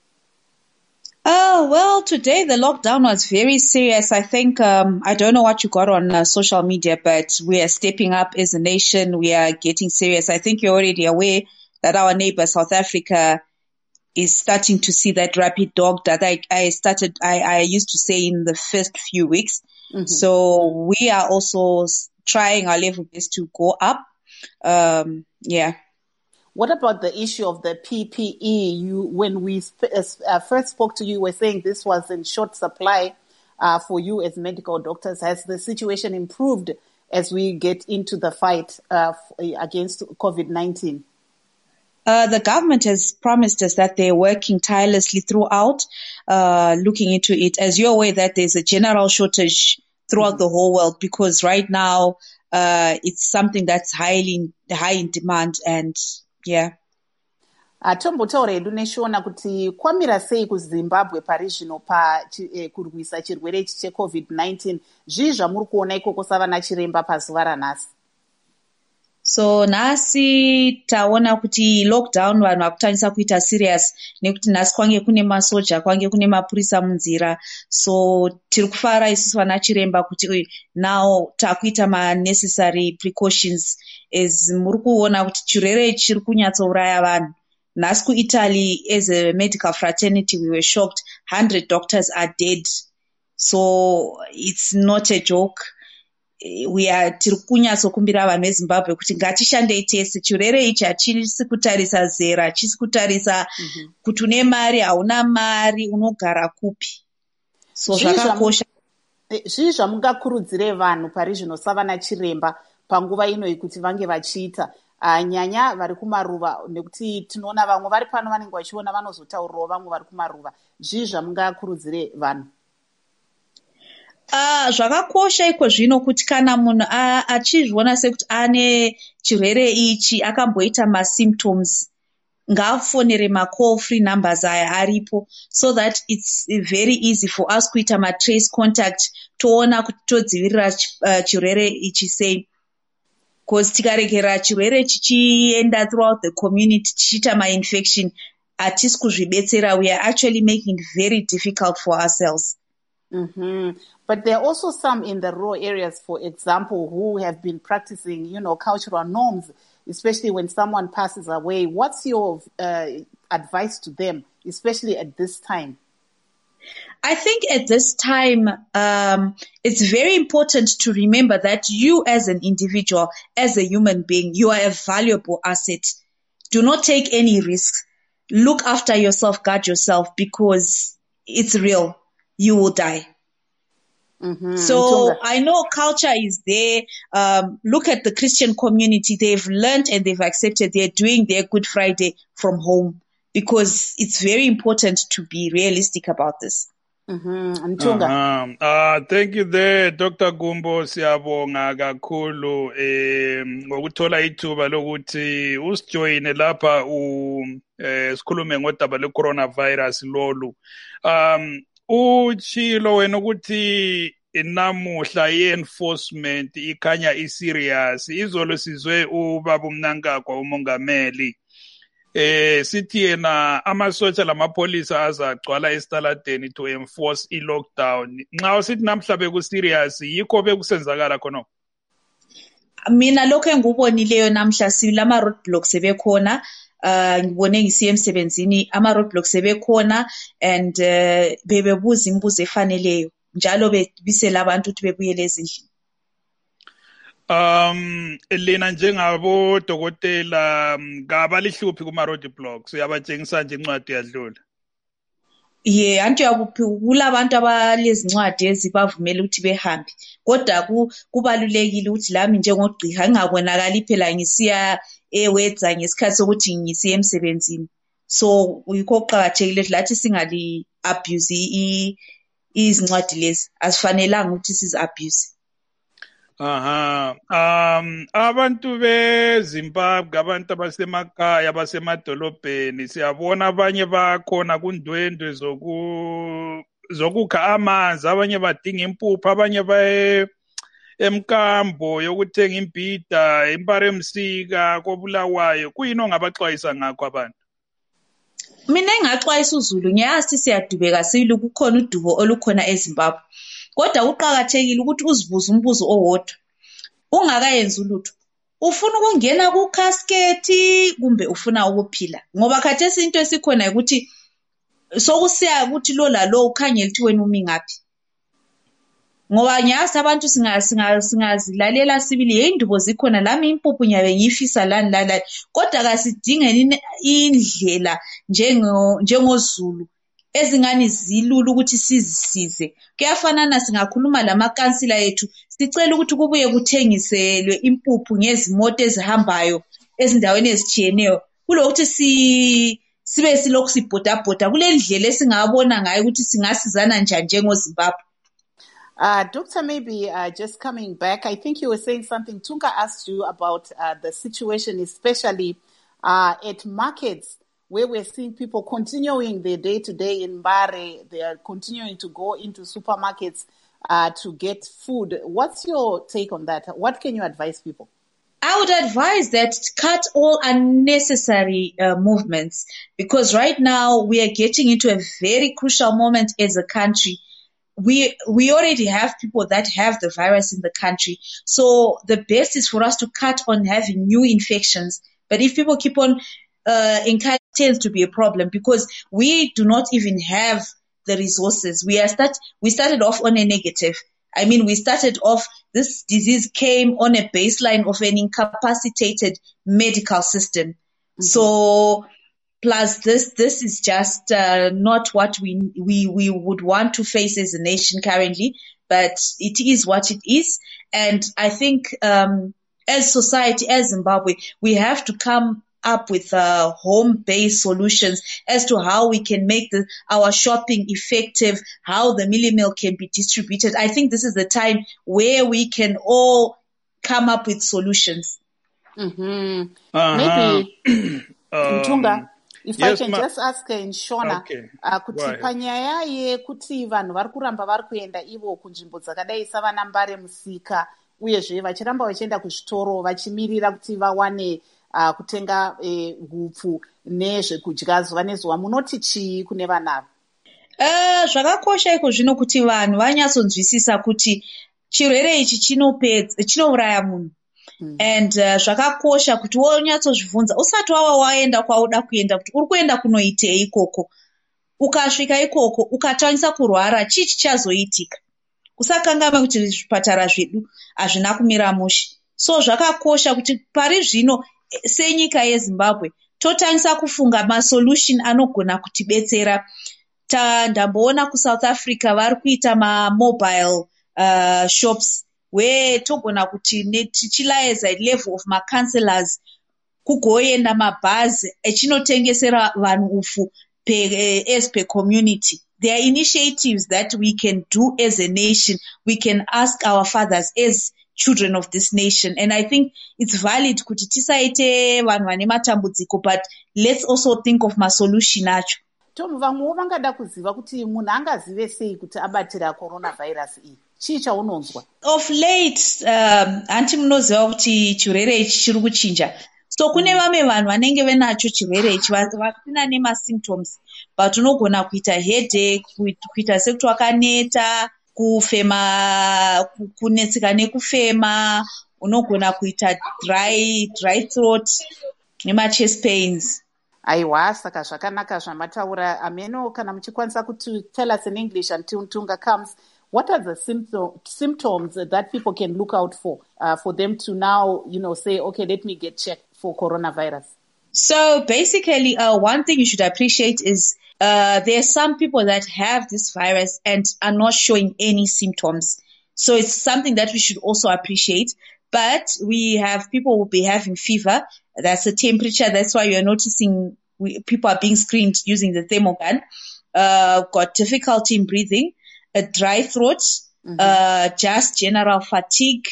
Oh, well, today the lockdown was very serious. I think, um, I don't know what you got on uh, social media, but we are stepping up as a nation. We are getting serious. I think you're already aware that our neighbor, South Africa, is starting to see that rapid dog that I, I started, I, I used to say in the first few weeks. Mm-hmm. So we are also trying our level best to go up. Um, yeah. What about the issue of the P P E? You, when we sp- uh, first spoke to you, you were saying this was in short supply uh, for you as medical doctors. Has the situation improved as we get into the fight uh, against COVID nineteen? Uh, the government has promised us that they're working tirelessly throughout, uh, looking into it. As you're aware that there's a general shortage throughout mm-hmm. the whole world, because right now, uh, it's something that's highly, high in demand, and yeah. Tombotaura hedu neshona kuti kwamira sei kuZimbabwe pari zvino pa eh, kurwisa chirwere ichi cheCovid nineteen. Zvii zvamuri kuona ikoko savana chiremba pazuva ranhasi? So nhasi taona kuti lockdown vanhu vakutangisa kuita serious nekuti nhasi kwange kune masoja, kwange kune mapurisa munzira. So tiri kufara isusu vana chiremba kuti now takuita ma necessary precautions as muri kuona kuti chirwere chiri kunyatsouraya vanhu. Nhasi kuItaly, as a medical fraternity, we were shocked. one hundred doctors are dead. So it's not a joke. We are tiri kunyatsokumbira vanhu veZimbabwe kuti ngatishandei tese. Chirwere ichi hachisi kutarisa zera, hachisi kutarisa mm-hmm. kuti une mari, hauna mari, unogara kupi. So zvakakosha. Zvii zvamungakurudzire vanhu pari zvino savana chiremba panguva ino kuti vange vachiita? Uh, nyanya vari kumaruva, nekuti tinoona vamwe vari pano vanenge vachiona vanozotaurirawo vamwe vari kumaruva. Zvii zvamungakurudzire vanhu? Uh, zvakakosha iko zvino kuti kana munhu achizviona sekuti ane chirwere ichi, akamboita masymptoms, ngaafonere macall free numbers aya aripo, so that it's very easy for us kuita matrace contact toona kuti todzivirira uh, chirwere ichi sei. Because tikaregera chirwere chichienda throughout the community chichita ma-infection, hatisi kuzvibetsera, we are actually making it very difficult for ourselves. Mm-hmm. But there are also some in the rural areas, for example, who have been practicing, you know, cultural norms, especially when someone passes away. What's your uh, advice to them, especially at this time? I think at this time, um, it's very important to remember that you as an individual, as a human being, you are a valuable asset. Do not take any risks. Look after yourself, guard yourself, because it's real. You will die. Mm-hmm. So I know culture is there. Um, look at the Christian community. They've learned and they've accepted. They're doing their Good Friday from home, because it's very important to be realistic about this. Mhm, Mthunga. Uh-huh. Uh, thank you there, Doctor Gumbo. Siyabonga kakhulu eh ngokuthola ithuba lokuthi usijoyine lapha u eh sikhulume ngodaba le coronavirus lolu. Um uchilo wena ukuthi namuhla i-enforcement ikhanya i-serious. Izolo sizwe ubaba uMnankagwa umongameli eh sithi yena amasotsha lamapolisa azagcwala esitaladeni to enforce i-lockdown. Nxa usithi namhla beku serious yikho bekusenzakala khona. Mina lokho engubonileyo namhla silama roadblocks sebekhona. Uh ngibone ngisiye emsebenzini ama roadblocks sebekhona and uh, bebebuza imibuzo efaneleyo njalo bebisela abantu ukuthi bebuyele ezindlini. Um lena njengabo dokotela ngabalihluphi kuma roadblocks uyabatshengisa nje incwadi yadlula. Ye anti yakuphi kulabantu abalezincwadi ezibavumela ukuthi behambe kodwa kubalulekile ukuthi lami njengogqiha ngingabonakala phela ngisiya ewedza ngesikhathi sokuthi ngisiye emsebenzini. So yikho kuqhakathekile lathi singali abuse izincwadi lezi asifanelanga ukuthi sizi abuse. Aha um abantu beZimbabwe abantu abasemakhaya abasemadolobheni siyabona abanye bakhona kundwendwe zoku zokukha amanzi, abanye badinga impuphu, abanye baye emkambo yokuthenga imbhida impare emsika kobulawayo. Kuyini ongabaxwayisa ngakho abantu? Mina engaxwayisa uZulu ngiyazi siyadubeka silo kukhona udubo olukhona eZimbabwe. Kodwa uqhakathekile ukuthi uzibuze umbuzo owodwa. Ungakayenza ulutho. Ufuna ukungena ku casket kumbe ufuna ukuphila? Ngoba khathesi into esikhona ukuthi sokusiya ukuthi lo la lo ukhangela ukuthi wena umi ngapi. Ngoba nyazi abantu singa singazilalela sibili yeindubo zikhona lami impuphu nyabe ngifisa lani lala kodwa kasidinge indlela njengo njengoZulu ezingani zilula ukuthi sizisize. Kuyafanana singakhuluma lamakansila yethu sicela ukuthi kubuye kuthengiselwe impuphu ngezimoto ezihambayo ezindaweni ezitshiyeneyo kulokuthi si sibe silokhu sibhoda bhoda kule ndlela esingabona ngayo ukuthi singasizana njani njengoZimbabwe. Uh, Doctor, maybe uh, just coming back, I think you were saying something. Tunga asked you about uh, the situation, especially uh, at markets, where we're seeing people continuing their day-to-day in Mbare. They are continuing to go into supermarkets uh, to get food. What's your take on that? What can you advise people? I would advise that cut all unnecessary uh, movements, because right now we are getting into a very crucial moment as a country. We we already have people that have the virus in the country. So the best is for us to cut on having new infections. But if people keep on uh, encouraging, it tends to be a problem because we do not even have the resources. We are start we started off on a negative. I mean, we started off, this disease came on a baseline of an incapacitated medical system. Mm-hmm. So plus this, this is just uh, not what we, we, we would want to face as a nation currently, but it is what it is. And I think, um, as society, as Zimbabwe, we have to come up with uh, home-based solutions as to how we can make the, our shopping effective, how the mealie meal can be distributed. I think this is the time where we can all come up with solutions. Mm-hmm. Uh-huh. Maybe, um, Mthunga, if yes, I can ma- just ask in Shona, Okay. uh, kuti Right. panyaya yekuti vanhu vari kuramba vari kuenda ivo kunzvimbo dzakadai savana Mbare Musika, uyezve vachiramba vachienda kuzvitoro vachimirira kuti vawane uh, kutenga hupfu eh, nezvekudya zuva nezuva, munoti chii kune vanavo? Uh, zvakakosha iko zvino kuti vanhu vanyatsonzwisisa kuti chirwere ichi chinopedza chinouraya munhu. Mm. And uh, zvakakosha kuti wonyatsozvibvunza usati wava waenda kwauda kuenda kuti uri kuenda kunoitei ikoko. Ukasvika ikoko ukatangisa kurwara chii chichazoitika? Usakangama kuti zvipatara zvedu hazvina kumira mushe. So zvakakosha kuti pari zvino senyika yeZimbabwe totangisa kufunga masolution anogona kutibetsera. Ndamboona kuSouth Africa vari kuita ma-mobile uh, shops where togona kuti tichilaedza level of ma-councillors kugoenda mabhazi echinotengesera vanhu upfu pe, eh, as per community there are initiatives that we can do as a nation. We can ask our fathers as children of this nation. And I think it's valid kuti tisaite vanhu vane matambudziko, but let's also think of masolution acho. Tom, vamwewo vangada kuziva kuti munhu angazive sei kuti abatira coronavirus iyi. Chii chaunonzwa? Of late, um, anti munoziva kuti chirwere ichi chiri kuchinja. So kune vamwe vanhu vanenge venacho chirwere ichi vasina nema-symptoms, but unogona kuita headache, kuita sekuti wakaneta, kufema, kunetseka nekufema, unogona kuita dry, dry throat, nema-chest pains. Aiwa, saka zvakanaka zvamataura. Ameno, kana muchikwanisa kuti tell us in English until Ntunga comes, what are the symptom, symptoms that people can look out for, uh, for them to now, you know, say, okay, let me get checked for coronavirus? So basically, uh, one thing you should appreciate is uh, there are some people that have this virus and are not showing any symptoms. So it's something that we should also appreciate. But we have people who will be having fever. That's the temperature. That's why you're noticing we, people are being screened using the thermogun. Uh, got difficulty in breathing, a dry throat, mm-hmm. uh, just general fatigue,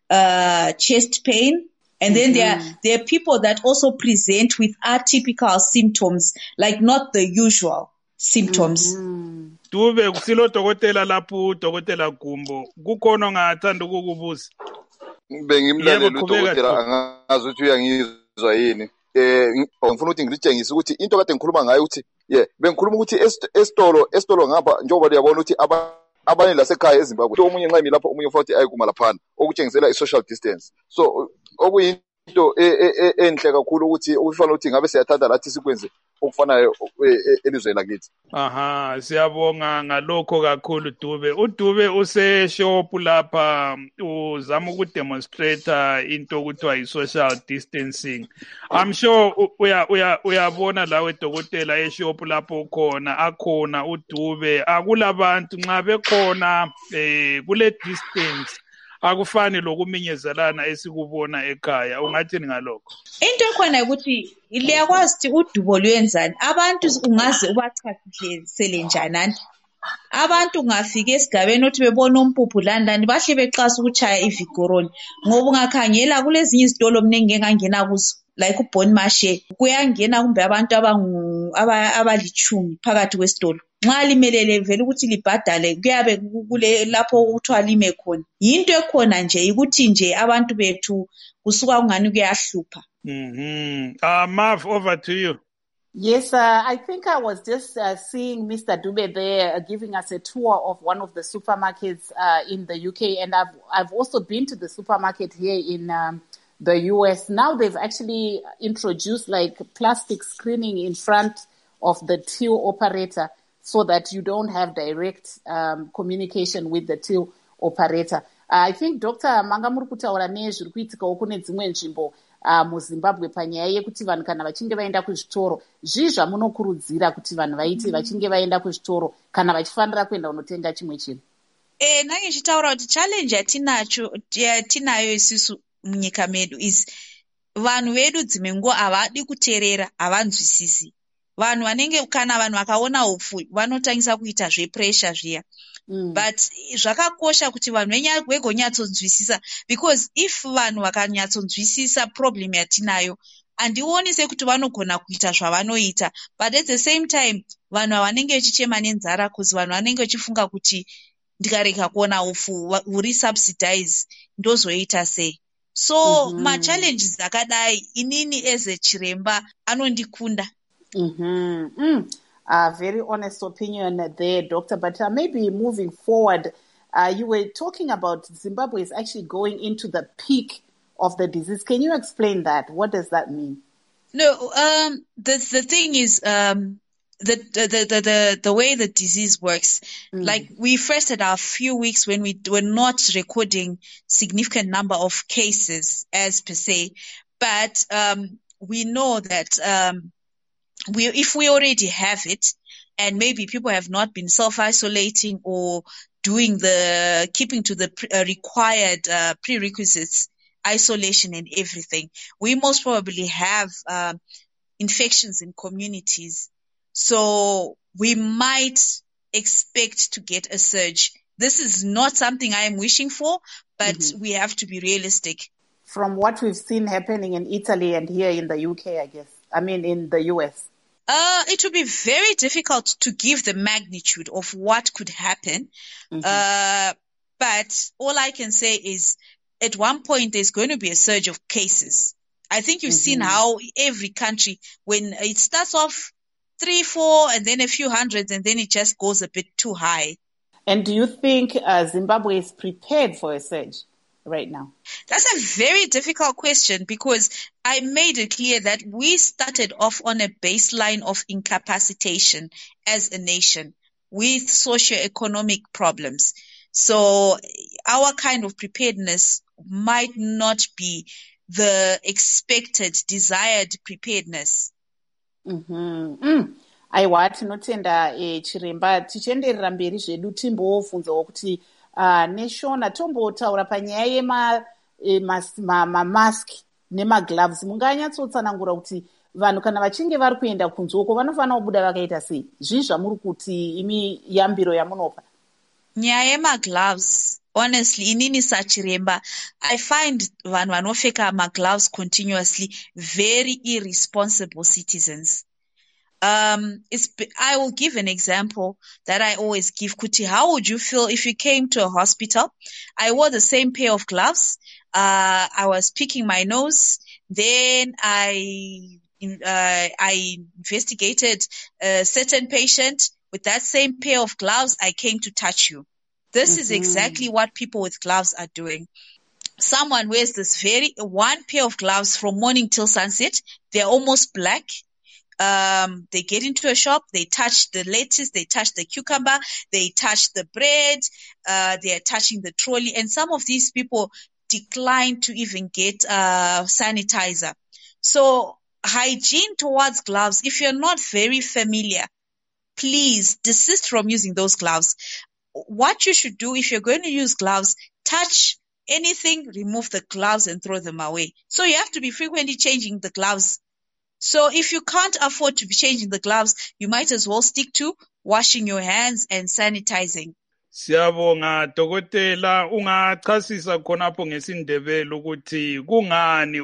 uh, chest pain. And then mm-hmm. there are, there are people that also present with atypical symptoms, like not the usual symptoms. Mm-hmm. Dube kusilo dokotela lapho dokotela Gumbo. Kukhona ngathanda ukukubuza. Bengimlaleli udokotela angazi ukuthi uyangizwa yini. Eh ngifuna ukuthi ngitshengise ukuthi into kade ngikhuluma ngayo ukuthi yeah bengikhuluma ukuthi esitolo esitolo ngapha njengoba liyabona ukuthi abanye lasekhaya eZimbabwe omunye nxa imi lapho omunye futhi ayikuma laphana okutshengisela i-social distance. So okuyinto enhle kakhulu ukuthi ufanele ukuthi ngabe siyathatha lathi sikwenze okufanayo elizweni lakithi. Aha, siyabonga ngalokho kakhulu Dube. uDube useshop lapha uzama ukudemonstrate into okuthiwa yi-social distancing. I'm sure uya uya uyabona lawe dokotela eshop lapho khona akhona uDube akulabantu nxa bekhona eh kule distance akufani lokuminyezelana esikubona ekhaya. Ungathini ngalokho? Into ekhona ukuthi liyakwazi ukuthi udubo lwenzani. Abantu ungaze ubachasisele njani. Abantu ungafika esigabeni othi bebona umpuphu landani bahle beqasa ukuchaya ivigoroni. Ngoba ungakhangela kulezinye izitolo mina engingangena kuzo like uBon Mashe kuyangena kumbe abantu abangu abalichumi phakathi kwesitolo. Nxa limelele vele ukuthi libhadale kuyabe kule lapho ukuthiwa lime khona. Yinto ekhona nje ukuthi nje abantu bethu kusuka kungani kuyahlupha. Mhm. Uh Marv, over to you. Yes, uh, I think I was just uh, seeing Mister Dube there uh, giving us a tour of one of the supermarkets uh, in the U K, and I've I've also been to the supermarket here in um, the U S. Now they've actually introduced like plastic screening in front of the till operator, so that you don't have direct um, communication with the till operator. Uh, I think Doctor Mangamuri kutaura nezviri kuitikawo kune dzimwe nzvimbo uh, muZimbabwe panyaya yekuti vanhu kana vachinge vaenda kuzvitoro, zvii zvamunokurudzira kuti vanhu vaite vachinge vaenda kuzvitoro kana vachifanira kuenda kunotenga chimwe chinhu? Eh, nange chitaura kuti challenge yatinacho tinayo isusu munyika medu is vanhu vedu dzimwe nguva havadi kuteerera, havanzwisisi. Vanhu vanenge kana vanhu vakaona upfu vanotangisa kuita zvepressure zviya. Mm. But zvakakosha kuti vanhu vegonyatsodzwisisa, because if vanhu vakanyatsodzwisisa problem yatinayo handioni sekuti vanogona kuita zvavanoita, but at the same time vanhu vanenge vachichema nenzara kuzi vanhu vanenge vachifunga kuti ndikareka kuona upfu uri subsidize ndozoita sei. So mm-hmm. ma-challenges akadai inini as a chiremba anondikunda. Mm-hmm. Mm. Uh, very honest opinion there, Doctor. But uh, maybe moving forward, uh, you were talking about Zimbabwe is actually going into the peak of the disease. Can you explain that? What does that mean? No, um, the the thing is, um, the, the the the the way the disease works. Mm. Like we first had our few weeks when we were not recording significant number of cases as per se, but um, we know that. Um, We, if we already have it, and maybe people have not been self-isolating or doing the, keeping to the pre, uh, required uh, prerequisites, isolation and everything, we most probably have uh, infections in communities. So we might expect to get a surge. This is not something I am wishing for, but Mhm. we have to be realistic. From what we've seen happening in Italy and here in the U K, I guess. I mean, in the U S. Uh, it would be very difficult to give the magnitude of what could happen. Mhm. Uh, but all I can say is at one point there's going to be a surge of cases. I think you've seen Mhm. how every country, when it starts off three, four, and then a few hundreds, and then it just goes a bit too high. And do you think uh, Zimbabwe is prepared for a surge right now? That's a very difficult question because I made it clear that we started off on a baseline of incapacitation as a nation with socioeconomic problems. So our kind of preparedness might not be the expected, desired preparedness. Mhm. Mm. Aiwa, tinotenda eh, chiremba tichienderera mberi zvedu timbovunzawo kuti uh, neshona tombotaura panyaya yema eh, mas- ma- mamaski nemagloves. Munganyatsoutsanangura kuti vanhu kana vachinge vari kuenda kunze uko vanofanira kubuda vakaita sei? Zvii zvamuri kuti imi yambiro yamunopa? Nyaya yemagloves, honestly, inini sachiremba, I find vanhu vanopfeka magloves continuously very irresponsible citizens. Um, it's, I will give an example that I always give. Kuti, how would you feel if you came to a hospital? I wore the same pair of gloves. Uh, I was picking my nose. Then I, uh, I investigated a certain patient with that same pair of gloves. I came to touch you. This is Mhm. exactly what people with gloves are doing. Someone wears this very one pair of gloves from morning till sunset. They're almost black. Um, they get into a shop, they touch the lettuce, they touch the cucumber, they touch the bread, uh, they are touching the trolley. And some of these people decline to even get uh, sanitizer. So hygiene towards gloves, if you're not very familiar, please desist from using those gloves. What you should do if you're going to use gloves, touch anything, remove the gloves and throw them away. So you have to be frequently changing the gloves. So if you can't afford to be changing the gloves, you might as well stick to washing your hands and sanitizing. Siyabonga dokotela, ungachasisa khonapho ngesindebele ukuthi kungani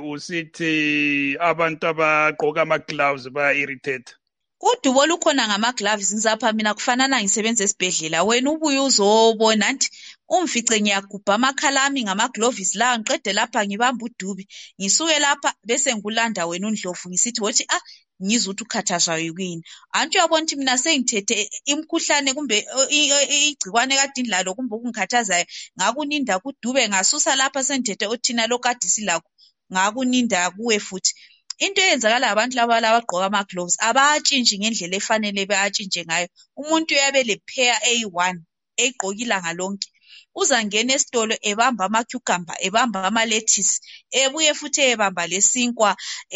usithi abantu abagqoka ama gloves baya irritate? Udubo lukhona ngama-gloves ngizapha mina kufanana ngisebenza esibhedlela wena ubuye uzobona nti umfice ngiyagubha amakhala ami ngama-gloves la ngiqede lapha ngibamba udubi ngisuke lapha bese ngulanda wena undlovu ngisithi wothi ah ngizwe ukuthi ukhathazwa yikuyini anti uyabona ukuthi mina sengithethe imkhuhlane kumbe igcikwane kade indlalo kumbe ukungikhathazayo ngakuninda kudube ngasusa lapha sengithethe othina lokade silakho ngakuninda kuwe futhi. Into eyenzakala abantu laba abagqoka ama-gloves abatshintshi ngendlela efanele bayatshintshe ngayo. Umuntu uyabe le pair eyi one egqoka ilanga lonke. Uzangena esitolo ebamba ama-cucumber, ebamba ama-lettuce, ebuye futhi ebamba lesinkwa,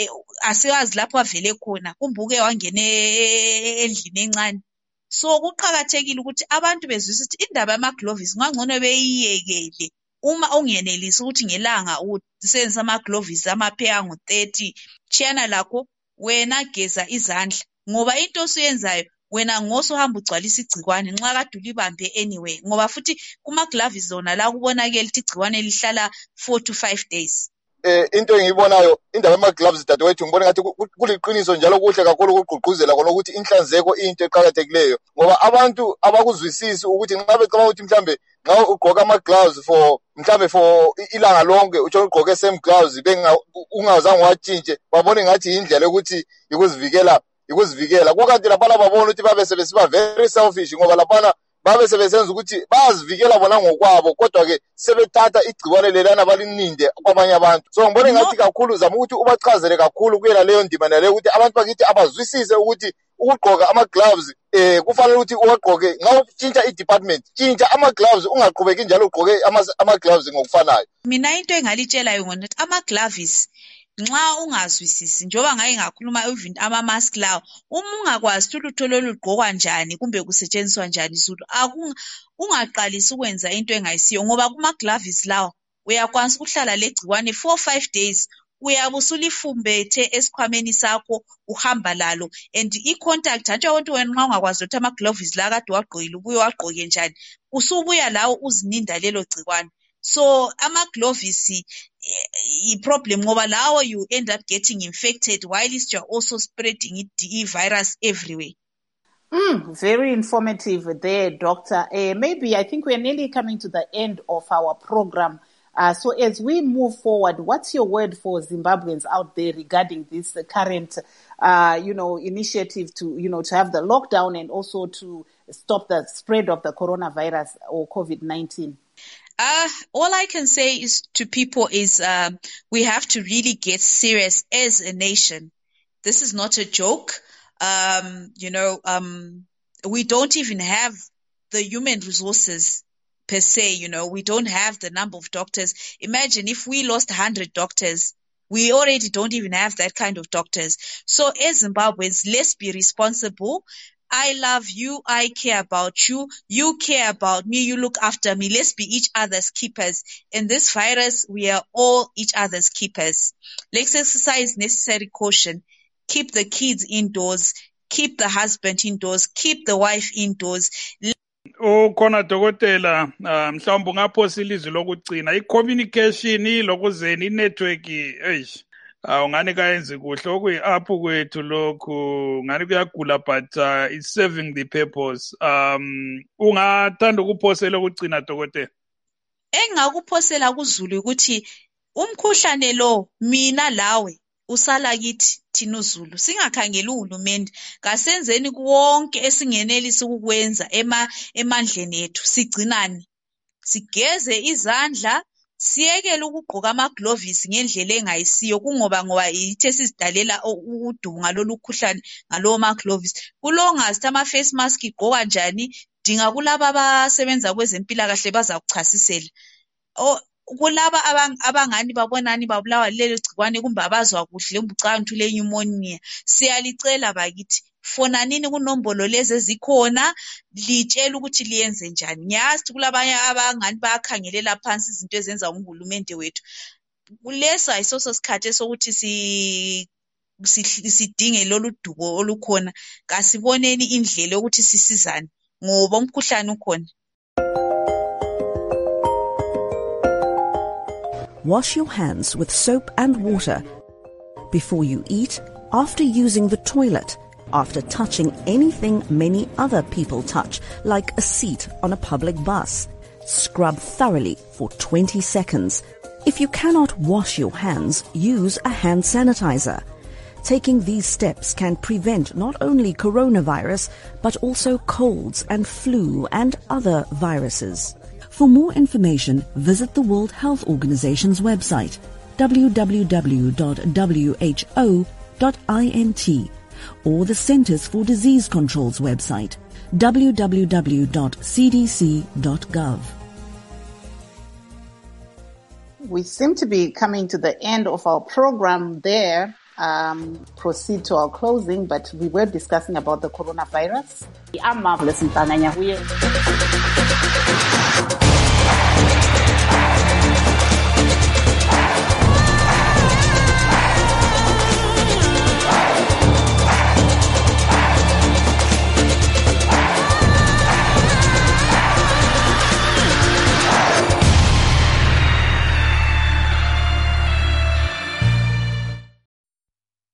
asiwazi lapho avele khona, kumbuke wangena endlini encane. So kuqhakathekile ukuthi abantu bezwisise ukuthi indaba yama-gloves ngangcono beyiyekele. Uma ungenelisi ukuthi ngelanga usebenzisa ama-gloves ama-pair angu thirty chiyana lakho wena geza izandla ngoba into osuyenzayo wena ngosuhamba ugcwalisa igcikwane nxa kade ulibambe anyway ngoba futhi kuma-gloves zona la kubonakela ukuthi igcikwane lihlala four to five days. Eh into engiyibonayo indaba yama-gloves dadewethu ngibona ngathi kuliqiniso njalo kuhle kakhulu ukugqugquzela khona ukuthi inhlanzeko into eqhakathekileyo ngoba abantu abakuzwisisi ukuthi nxa becabanga ukuthi mhlambe nxa ugqoka ama-gloves for mhlambe for ilanga lonke utsho ugqoke same gloves ungazange watshintshe babone ngathi indlela ukuthi ikuzivikela ikuzivikela kukanti lapha babona ukuthi babe sebesiba very selfish ngoba lapha babe sebesenza ukuthi bazivikela bona ngokwabo kodwa ke sebethatha igcikwane lelana balininde kwabanye abantu. So ngibone ngathi kakhulu zama ukuthi ubachazele kakhulu kuyela leyo ndima naleyo ukuthi abantu bakithi abazwisise ukuthi ukugqoka ama-gloves eh kufanele ukuthi uwagqoke nxa utshintsha i-department tshintsha ama-gloves ungaqhubeki njalo ugqoke ama-gloves ngokufanayo. Mina into engalitshela yona ukuthi ama-gloves nxa ungazwisisi njoba ngaye ngakhuluma even ama-mask lawo uma ungakwazi ukuthi ulutho lolugqokwa njani kumbe kusetshenziswa njani Zulu ungaqalisi ukwenza into engayisiyo ngoba kuma-gloves lawo uyakwanisa ukuhlala legcikwane four five days uyabe usulifumbethe esikhwameni sakho uhamba lalo, and i-contact hatshi abantu wena nxa ungakwazi ukuthi ama-gloves la kade wagqokile ubuye wagqoke njani, usubuya lawo uzininda lelo gcikwane. So ama-gloves i-problem ngoba lawo you end up getting infected while you're also spreading it, the virus everywhere. Mm, very informative there, Doctor. Uh, maybe I think we're nearly coming to the end of our program. Uh, so as we move forward, what's your word for Zimbabweans out there regarding this uh, current, uh, you know, initiative to, you know, to have the lockdown and also to stop the spread of the coronavirus or COVID nineteen? Uh, all I can say is to people is um, we have to really get serious as a nation. This is not a joke. Um, you know, um, we don't even have the human resources per se, you know, we don't have the number of doctors. Imagine if we lost one hundred doctors, we already don't even have that kind of doctors. So as Zimbabweans, let's be responsible. I love you. I care about you. You care about me. You look after me. Let's be each other's keepers. In this virus, we are all each other's keepers. Let's exercise necessary caution. Keep the kids indoors. Keep the husband indoors. Keep the wife indoors. Ukhona dokotela mhlawumbe ungaphosa ilizwi lokugcina i-communication lokuzeni i-network eish ungani kayenzi kuhle okuyi-app kwethu lokhu ngani kuyagula but uh, it's serving the purpose. Um ungathanda ukuphosela ukugcina dokotela? Engakuphosela kuZulu ukuthi umkhuhlane lo mina lawe usala kithi thina uZulu singakhangela uhulumende kasenzeni konke esingenelisa ukukwenza ema emandleni ethu sigcinane sigeze izandla siyekele ukugqoka ama-gloves ngendlela engayisiyo kungoba ngoba yithe sizidalela udunga lolukhuhlane ngalowo ma-gloves kulongazi ama-face mask igqoka njani dinga kulaba abasebenza kwezempilakahle bazakuchasisela o kulaba abangani babonani babulawa lelo gcikwane kumbe abazwa kuhle umbucantu le pneumonia siyalicela bakithi fonanini kunombolo lezi ezikhona litshela ukuthi liyenze njani. Ngiyazi kulabanye abangani bayakhangelela phansi izinto ezenza uhulumende wethu kuleso ayisoso sikhathi sokuthi si sidinge lolu dubo olukhona kasiboneni indlela ukuthi sisizane ngoba umkhuhlane ukhona. Wash your hands with soap and water before you eat, after using the toilet, after touching anything many other people touch, like a seat on a public bus. Scrub thoroughly for twenty seconds. If you cannot wash your hands, use a hand sanitizer. Taking these steps can prevent not only coronavirus, but also colds and flu and other viruses. For more information, visit the World Health Organization's website, w w w dot w h o dot int, or the Centers for Disease Control's website, w w w dot c d c dot gov. We seem to be coming to the end of our program there. Um, proceed to our closing, but we were discussing about the coronavirus. I'm Marvelous Ntananya.